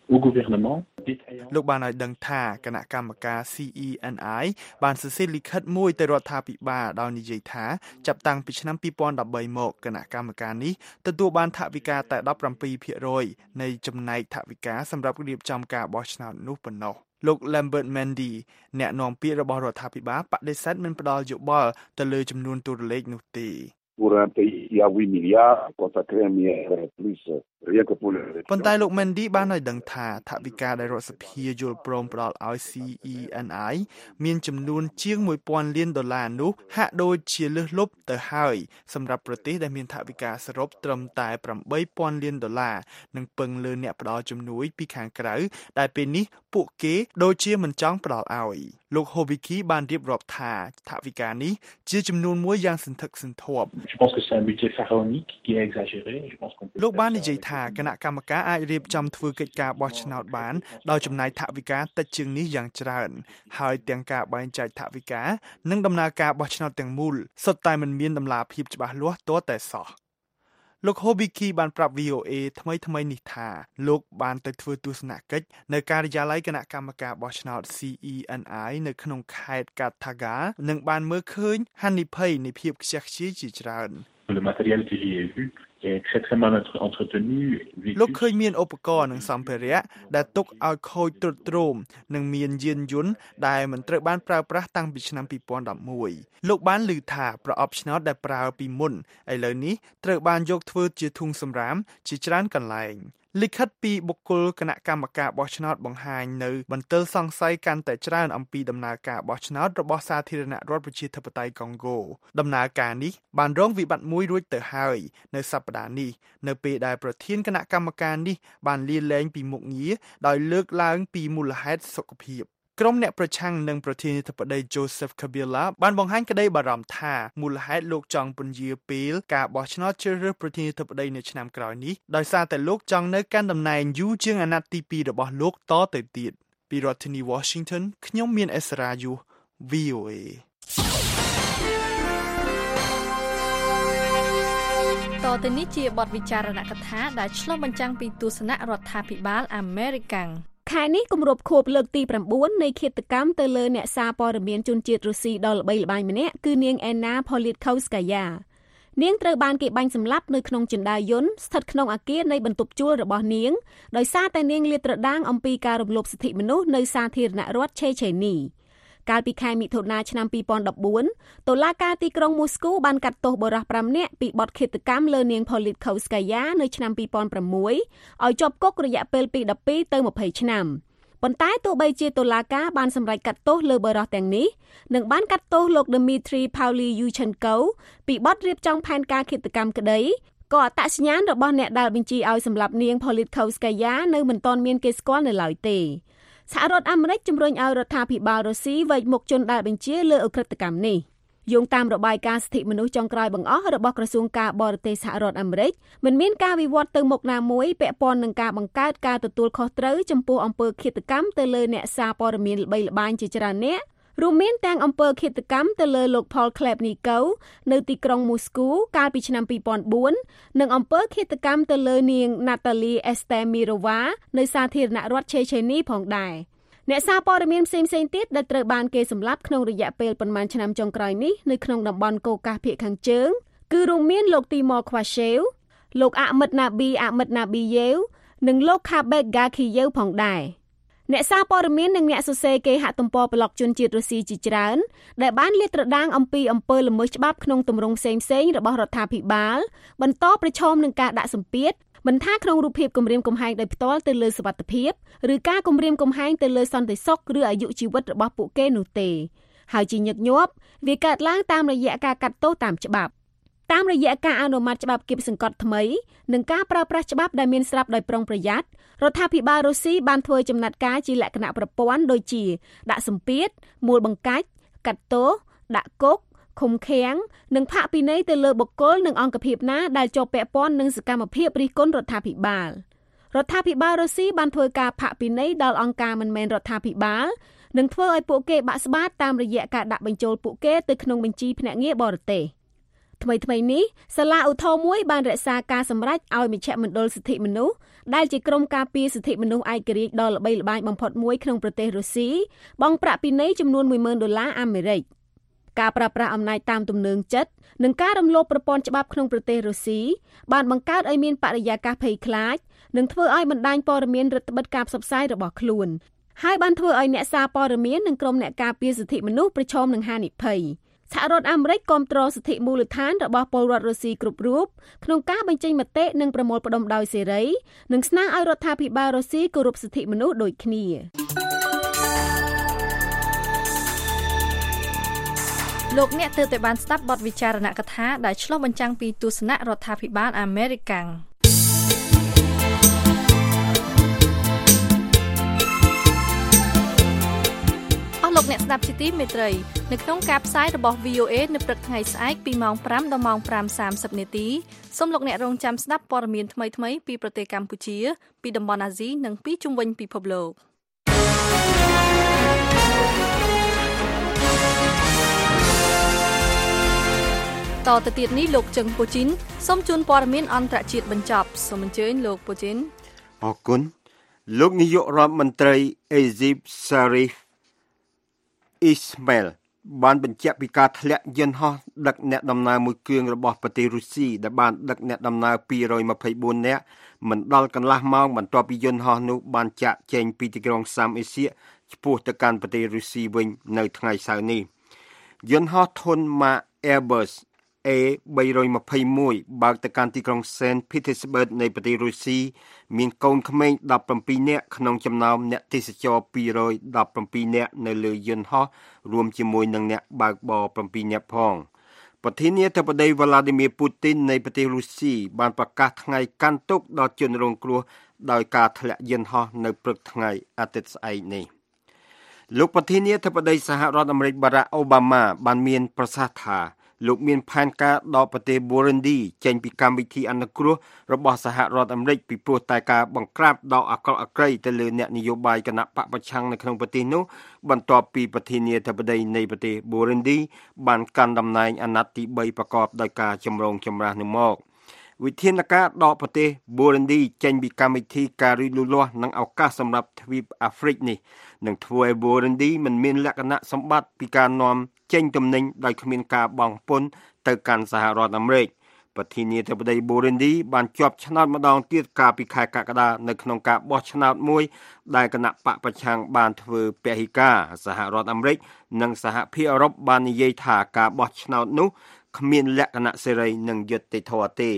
au gouvernement លោកបានឲ្យដឹងថាគណៈកម្មការ C E N I បានសរសេរលិខិតមួយទៅរដ្ឋាភិបាលដោយនិយាយថាចាប់តាំងពីឆ្នាំពីរពាន់ដប់បីមកគណៈកម្មការនេះទទួលបានថវិកាតែដប់ប្រាំពីរភាគរយនៃចំណែកថវិកាសម្រាប់រៀបចំការបោះឆ្នោតនោះប៉ុណ្ណោះលោក Lambert Mendy អ្នកនាំពាក្យរបស់រដ្ឋាភិបាលបដិសេធមិនផ្ដល់យោបល់ទៅលើចំនួនតួលេខនោះទេ pour un pays qui a huit milliards consacrer un milliard plus rien que pour le ប៉ុន្តែលោក Mendy បានឲ្យដឹងថាថវិកាដែលរដ្ឋសភាយល់ព្រមផ្ដល់ឲ្យ C E N I មានចំនួនជាងមួយពាន់លានដុល្លារនោះហាក់ដូចជាលើសលប់ទៅហើយសម្រាប់ប្រទេសដែលមានថវិកាសរុបត្រឹមតែប្រាំបីពាន់លានដុល្លារនិងពឹងលើអ្នកផ្ដល់ជំនួយពីខាងក្រៅដែលពេលនេះពួកគេដូចជាមិនចង់ផ្ដល់ឲ្យលោក Hoviki បានរៀបរាប់ថាថវិកានេះជាចំនួនមួយយ៉ាងសន្ធឹកសន្ធាប់ Je pense que c'est un budget pharaonique qui est exagéré je pense qu'on peut លោកបាននិយាយថាគណៈកម្មការអាចរៀបចំធ្វើកិច្ចការបោះឆ្នោតបានដោយចំណាយថវិកាតិចជាងនេះយ៉ាងច្រើនហើយទាំងការបែងចែកថវិកានិងដំណើរការបោះឆ្នោតទាំងមូលសុទ្ធតែមិនមានដំណាភាពច្បាស់លាស់ទាល់តែសោះលោក Hobiki បានប្រាប់ V O A ថ្មីថ្មីនេះថាលោកបានទៅធ្វើទស្សនកិច្ចនៅការិយាល័យគណៈកម្មការបោះឆ្នោត C E N I នៅក្នុងខេត្ត Kataga និងបានមើលឃើញហានិភ័យនៃភាពខ្ជះខ្ជាយជាច្រើន Le matériel que j'ai vu est très très mal entretenu លោកឃើញមានឧបករណ៍និងសម្ភារៈដែលទុកឲ្យខូចទ្រុឌទ្រោមនិងមានយានយន្តដែលមិនត្រូវបានប្រើប្រាស់តាំងពីឆ្នាំពីរពាន់ដប់មួយលោកបានឮថាប្រអប់ឆ្នោតដែលប្រើពីមុនឥឡូវនេះត្រូវបានយកធ្វើជាធុងសម្រាមជាច្រើនកន្លែងលិខិតពីបុគ្គលគណៈកម្មការបោះឆ្នោតបង្ហាញនៅបន្ទិលសង្ស័យកាន់តែច្រើនអំពីដំណើរការបោះឆ្នោតរបស់សាធារណរដ្ឋប្រជាធិបតេយ្យកុងហ្គោដំណើរការនេះបានរងវិបត្តិមួយរួចទៅហើយនៅសប្តាហ៍នេះនៅពេលដែលប្រធានគណៈកម្មការនេះបានលាលែងពីមុខងារដោយលើកឡើងពីមូលហេតុសុខភាពក្រុមអ្នកប្រឆាំងនឹងប្រធានាធិបតី Joseph Kabila បានបង្ហាញក្តីបារម្ភថាមូលហេតុលោកចង់ពន្យាពេលការបោះឆ្នោតជ្រើសរើសប្រធានាធិបតីនៅឆ្នាំក្រោយនេះដោយសារតែលោកចង់នៅកាន់តំណែងយូរជាងអាណត្តិទីពីររបស់លោកតទៅទៀតពីរដ្ឋធានី Washington ខ្ញុំមានអេសរ៉ាយូ V O A តទៅនេះជាបទវិចារណកថាដែលឆ្លុះបញ្ចាំងពីទស្សនៈរដ្ឋាភិបាលអាមេរិកខែនេះគម្រប់ខួបលើកទីប្រាំបួននៃឃាតកម្មទៅលើអ្នកសារព័ត៌មានជនជាតិរុស្ស៊ីដ៏ល្បីល្បាញម្នាក់គឺនាង Anna Politkovskaya នាងត្រូវបានគេបាញ់សម្លាប់នៅក្នុងជណ្ដើរយន្តស្ថិតក្នុងអគារនៃបន្ទប់ជួលរបស់នាងដោយសារតែនាងលាតត្រដាងអំពីការរំលោភសិទ្ធិមនុស្សនៅសាធារណរដ្ឋឆេឆេនីកាលពីខែមិថុនាឆ្នាំពីរពាន់ដប់បួនតុលាការទីក្រុងមូស្គូបានកាត់ទោសបុរសប្រាំនាក់ពីបទឃាតកម្មលើនាង Politkovskaya នៅឆ្នាំពីរពាន់ប្រាំមួយឲ្យជាប់គុករយៈពេលពីដប់ពីរទៅម្ភៃឆ្នាំប៉ុន្តែទោះបីជាតុលាការបានសម្រេចកាត់ទោសលើបុរសទាំងនេះនិងបានកាត់ទោសលោក Dmitry Pavlyuchenko ពីបទរៀបចំផែនការឃាតកម្មក្តីក៏អត្តសញ្ញាណរបស់អ្នកដែលបញ្ជាឲ្យសម្លាប់នាង Politkovskaya នៅមិនទាន់មានគេស្គាល់នៅឡើយទេសហរដ្ឋអាមេរិកជំរុញឲ្យរដ្ឋាភិបាលរុស្ស៊ីវែកមុខជនដែលបញ្ជាលើអ ுக ្រិតកម្មនេះយោងតាមរបាយការណ៍សិទ្ធិមនុស្សចុងក្រោយបង្អស់របស់ក្រសួងការបរទេសសហរដ្ឋអាមេរិកមិនមានការវិវត្តទៅមុខណាមួយពាក់ព័ន្ធនឹងការបង្កើតការទទួលខុសត្រូវចំពោះអំពើឃាតកម្មទៅលើអ្នកសារព័ត៌មានល្បីល្បាញជាច្រើនអ្នករួមមានទាំងអំពើឃាតកម្មទៅលើលោក Paul Khlebnikov នៅទីក្រុងមូស្គូកាលពីឆ្នាំពីរពាន់បួននិងអំពើឃាតកម្មទៅលើនាង Natalia Estemirova នៅសាធារណរដ្ឋឆេឆេនីផងដែរអ្នកសារព័ត៌មានផ្សេងៗទៀតដែលត្រូវបានគេសម្លាប់ក្នុងរយៈពេលប៉ុន្មានឆ្នាំចុងក្រោយនេះនៅក្នុងតំបន់កូកាសភាគខាងជើងគឺរួមមានលោក Timur Kvashev លោក Ahmed Nabi Ahmed Nabiyev និងលោក Khabet Gakiyev ផងដែរអ្នកសារព័ត៌មាននិងអ្នកសរសេរគេហទំព័រប្លុកជនជាតិរុស្ស៊ីជាច្រើនដែលបានលាតត្រដាងអំពីអំពើល្មើសច្បាប់ក្នុងទម្រង់ផ្សេងៗរបស់រដ្ឋាភិបាលបន្តប្រឈមនឹងការដាក់សម្ពាធមិនថាក្នុងរូបភាពគម្រាមកំហែងដោយផ្ទាល់ទៅលើសុវត្ថិភាពឬការគម្រាមកំហែងទៅលើសន្តិសុខឬអាយុជីវិតរបស់ពួកគេនោះទេហើយជាញឹកញាប់វាកើតឡើងតាមរយៈការកាត់ទោសតាមច្បាប់តាមរយៈការអនុម័តច្បាប់គៀបសង្កត់ថ្មីនិងការប្រើប្រាស់ច្បាប់ដែលមានស្រាប់ដោយប្រុងប្រយ័ត្នរដ្ឋាភិបាលរុស្ស៊ីបានធ្វើចំណាត់ការជាលក្ខណៈប្រព័ន្ធដូចជាដាក់សម្ពាធមូលបង្កាច់កាត់ទោសដាក់គុកឃុំឃាំងនិងផាកពិន័យទៅលើបុគ្គលនិងអង្គភាពណាដែលជាប់ពាក់ព័ន្ធនឹងសកម្មភាពរិះគន់រដ្ឋាភិបាលរដ្ឋាភិបាលរុស្ស៊ីបានធ្វើការផាកពិន័យដល់អង្គការមិនមែនរដ្ឋាភិបាលនិងធ្វើឲ្យពួកគេបាក់ស្បាតតាមរយៈការដាក់បញ្ចូលពួកគេទៅក្នុងបញ្ជីភ្នាក់ងារបរទេសថ្មីថ្មីនេះសាលាឧទ្ធរណ៍មួយបានរក្សាការសម្រេចឲ្យមជ្ឈមណ្ឌលសិទ្ធិមនុស្សដែលជាក្រុមការពារសិទ្ធិមនុស្សឯករាជ្យដ៏ល្បីល្បាញបំផុតមួយក្នុងប្រទេសរុស្ស៊ីបង់ប្រាក់ពិន័យចំនួនមួយម៉ឺនដុល្លារអាមេរិកការប្រើប្រាស់អំណាចតាមទំនើងចិត្តនិងការរំលោភប្រព័ន្ធច្បាប់ក្នុងប្រទេសរុស្ស៊ីបានបង្កើតឲ្យមានបរិយាកាសភ័យខ្លាចនិងធ្វើឲ្យបណ្ដាញព័ត៌មានរឹតបន្តឹងការផ្សព្វផ្សាយរបស់ខ្លួនហើយបានធ្វើឲ្យអ្នកសារព័ត៌មាននិងក្រុមអ្នកការពារសិទ្ធិមនុស្សប្រឈមនឹងហានិភ័យសហរដ្ឋអាមេរិកគាំទ្រសិទ្ធិមូលដ្ឋានរបស់ពលរដ្ឋរុស្ស៊ីគ្រប់រូបក្នុងការបញ្ចេញមតិនិងប្រមូលផ្ដុំដោយសេរីនិងស្នើឲ្យរដ្ឋាភិបាលរុស្ស៊ីគោរពសិទ្ធិមនុស្សដូចគ្នាលោកអ្នកទើបតែបានស្ដាប់បទវិចារណកថាដែលឆ្លុះបញ្ចាំងពីទស្សនៈរដ្ឋាភិបាលអាមេរិកាំងលោកអ្នកស្ដាប់ជាទីមេត្រីនៅក្នុងការផ្សាយរបស់ វី អូ เอ នៅព្រឹកថ្ងៃស្អែកពីម៉ោងប្រាំដល់ម៉ោងប្រាំសាមសិបនាទីសូមលោកអ្នករងចាំស្ដាប់ព័ត៌មានថ្មីៗពីប្រទេសកម្ពុជាពីតំបន់អាស៊ីនិងពីជុំវិញពិភពលោកតទៅទៀតនេះលោកជឹងពូជីនសូមជូនព័ត៌មានអន្តរជាតិបញ្ចប់សូមអញ្ជើញលោកពូជីនអរគុណលោកនាយករដ្ឋមន្ត្រីអេស៊ីបសារីហ្វអ៊ីស្ម៉ែលបានបញ្ជាក់ពីការធ្លាក់យន្តហោះដឹកអ្នកដំណើរមួយគ្រឿងរបស់ប្រទេសរុស្ស៊ីដែលបានដឹកអ្នកដំណើរពីររយម្ភៃបួននាក់មិនដល់កន្លះម៉ោងបន្ទាប់ពីយន្តហោះនោះបានចាកចេញពីទីក្រុងសាមអេសៀឆ្ពោះទៅកាន់ប្រទេសរុស្ស៊ីវិញនៅថ្ងៃសៅរ៍នេះយន្តហោះធុនម៉ា Airbus เอ បីរយម្ភៃមួយ បើកទៅកាន់ទីក្រុង Saint Petersburg នៃប្រទេសរុស្ស៊ីមានកូនក្មេងដប់ប្រាំពីរនាក់ក្នុងចំណោមអ្នកទេសចរពីររយដប់ប្រាំពីរនាក់នៅលើយន្តហោះរួមជាមួយនឹងអ្នកបើកបរប្រាំពីរនាក់ផងប្រធានាធិបតី Vladimir Putin នៃប្រទេសរុស្ស៊ីបានប្រកាសថ្ងៃកាន់ទុក្ខដល់ជនរងគ្រោះដោយការធ្លាក់យន្តហោះនៅព្រឹកថ្ងៃអាទិត្យស្អែកនេះលោកប្រធានាធិបតីសហរដ្ឋអាមេរិក Barack Obama បានមានប្រសាសន៍ថាលោកមានផែនការដកប្រទេស Burundi ចេញពីកម្មវិធីអនុគ្រោះរបស់សហរដ្ឋអាមេរិកពីព្រោះតែការបង្ក្រាបដ៏អាក្រក់អាក្រៃទៅលើអ្នកនយោបាយគណៈបកប្រឆាំងនៅក្នុងប្រទេសនោះបន្ទាប់ពីប្រធានាធិបតីនៃប្រទេស Burundi បានកាន់តំណែងអាណត្តិទីបីប្រកបដោយការចម្រូងចម្រាសនោះមកវិធានការដកប្រទេស Burundi ចេញពីកម្មវិធីការរីកលូតលាស់និងឱកាសសម្រាប់ទ្វីបអាហ្វ្រិកនេះនឹងធ្វើឲ្យ Burundi មិនមានលក្ខណៈសម្បត្តិពីការនាំចេញទំនិញដោយគ្មានការបង់ពន្ធទៅកាន់សហរដ្ឋអាមេរិកប្រធានាធិបតី Burundi បានជាប់ឆ្នោតម្ដងទៀតកាលពីខែកក្កដានៅក្នុងការបោះឆ្នោតមួយដែលគណៈបកប្រឆាំងបានធ្វើពហិការសហរដ្ឋអាមេរិកនិងសហភាពអឺរ៉ុបបាននិយាយថាការបោះឆ្នោតនោះគ្មានលក្ខណៈសេរីនិងយុត្តិធម៌ទេ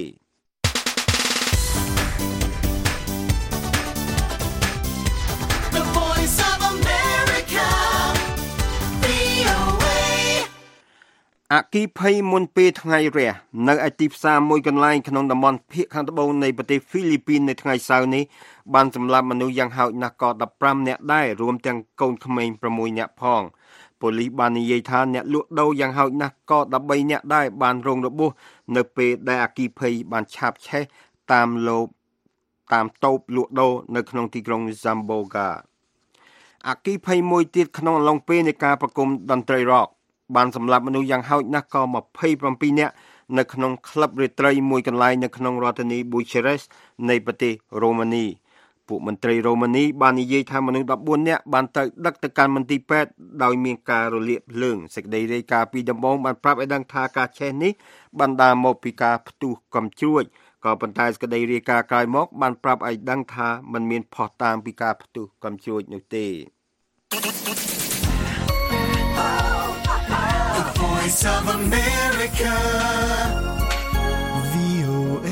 អគិភ័យមុនពេលថ្ងៃរះនៅឯទីផ្សារមួយកន្លែងក្នុងតំបន់ភាគខាងត្បូងនៃប្រទេសហ្វីលីពីននៅថ្ងៃសៅរ៍នេះបានសម្លាប់មនុស្សយ៉ាងហោចណាស់ក៏ដប់ប្រាំនាក់ដែររួមទាំងកូនក្មេងប្រាំមួយនាក់ផងប៉ូលីសបាននិយាយថាអ្នកលក់ដូរយ៉ាងហោចណាស់ក៏ដប់បីនាក់ដែរបានរងរបួសនៅពេលដែលអគិភ័យបានឆាបឆេះតាមលបតាមតូបលក់ដូរនៅក្នុងទីក្រុង Zamboanga អគិភ័យមួយទៀតក្នុងអំឡុងពេលនៃការប្រគំតន្ត្រី rockបានសម្លាប់មនុស្សយ៉ាងហោចណាស់ក៏ម្ភៃប្រាំពីរនាក់នៅក្នុងក្លឹបរាត្រីមួយកន្លែងនៅក្នុងរដ្ឋធានី Bucharest នៃប្រទេសរ៉ូម៉ានីពួកមន្ត្រីរ៉ូម៉ានីបាននិយាយថាមនុស្សដប់បួននាក់បានទៅដឹកទៅកាន់មន្ទីរពេទ្យដោយមានការរលាកភ្លើងសេចក្តីរាយការណ៍ពីដំបូងបានប្រាប់ឲ្យដឹងថាការឆេះនេះបណ្ដាលមកពីការផ្ទុះកំជ្រួចក៏ប៉ុន្តែសេចក្តីរាយការណ៍ក្រោយមកបានប្រាប់ឲ្យដឹងថាมันមានភស្តុតាងពីការផ្ទុះកំជ្រួចនោះទេVoice of America វី អូ เอ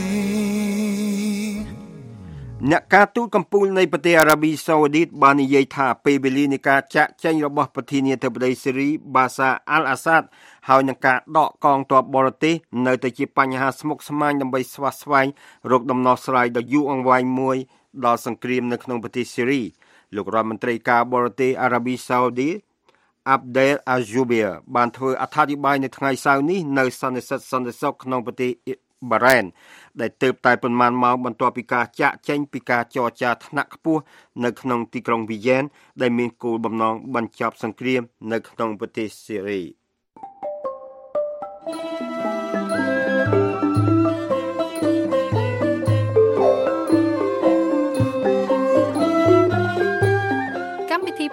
អ្នកការទូតកំពូលនៃប្រទេសអារ៉ាប៊ីសាអូឌីតបាននិយាយថាពេលវេលានៃការចាក់ចែងរបស់ប្រធានាធិបតីស៊េរីបាសាអាល់អាសាដហើយនឹងការដកកងទ័ពបរទេសនៅតែជាបញ្ហាស្មុគស្មាញដើម្បីស្វាស្វែងរកដំណោះស្រាយដ៏យូរអង្វែងមួយដល់សង្គ្រាមនៅក្នុងប្រទេសស៊េរីលោករដ្ឋមន្ត្រីការបរទេសអារ៉ាប៊ីសាអូឌីតAbdel Azoubir បានធ្វើអត្ថាធិប្បាយនៅថ្ងៃសៅរ៍នេះនៅសន្និសីទសន្តិសុខក្នុងប្រទេសបារ៉ែនដែលទើបតែប៉ុន្មានម៉ោងបន្ទាប់ពីការចាក់ចែងពីការចរចាថ្នាក់ខ្ពស់នៅក្នុងទីក្រុងវីយ៉ែនដែលមានគោលបំណងបញ្ចប់សង្គ្រាមនៅក្នុងប្រទេសស៊េរី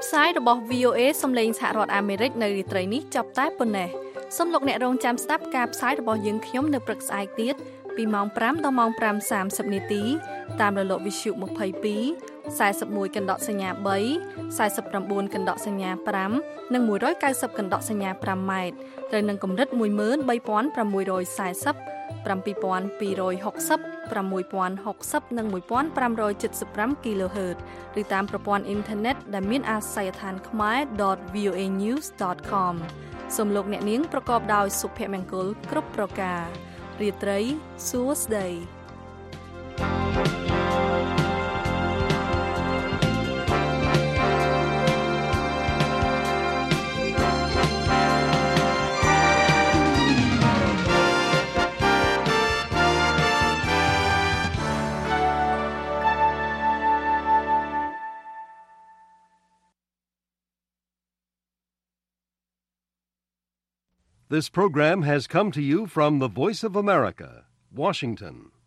ផ្សាយរបស់ វី អូ เอ សំឡេងសហរដ្ឋអាមេរិកនៅរាត្រីនេះចាប់តែប៉ុណ្ណេះសូមលោកអ្នករងចាំស្ដាប់ការផ្សាយរបស់យើងខ្ញុំនៅព្រឹកស្អែកទៀតពីម៉ោងប្រាំដល់ម៉ោងប្រាំសាមសិបនាទីតាមរលកវិទ្យុម្ភៃពីរ ខ្សែសិបមួយកណ្ដកសញ្ញាបី ខ្សែសិបប្រាំបួនកណ្ដកសញ្ញាប្រាំនិងមួយរយកៅសិបកណ្ដកសញ្ញាប្រាំម៉ែត្រត្រូវនឹងកម្រិត មួយម៉ឺនបីពាន់ប្រាំមួយរយសែសិប ប្រាំពីរពាន់ពីររយហកសិប ប្រាំមួយពាន់ហកសិប និងមួយពាន់ប្រាំរយ칠十ប្រាំ គីឡូហឺត ឬតាមប្រព័ន្ធអ៊ីនធឺណិតដែលមានអាសយដ្ឋាន ខ្មែរ ដត វី អូ เอ ញូស ដត ខម សូមលោកអ្នកនាងប្រកបដោយសុភមង្គលគ្រប់ប្រការរាត្រីសួស្តី This program has come to you from the Voice of America, Washington.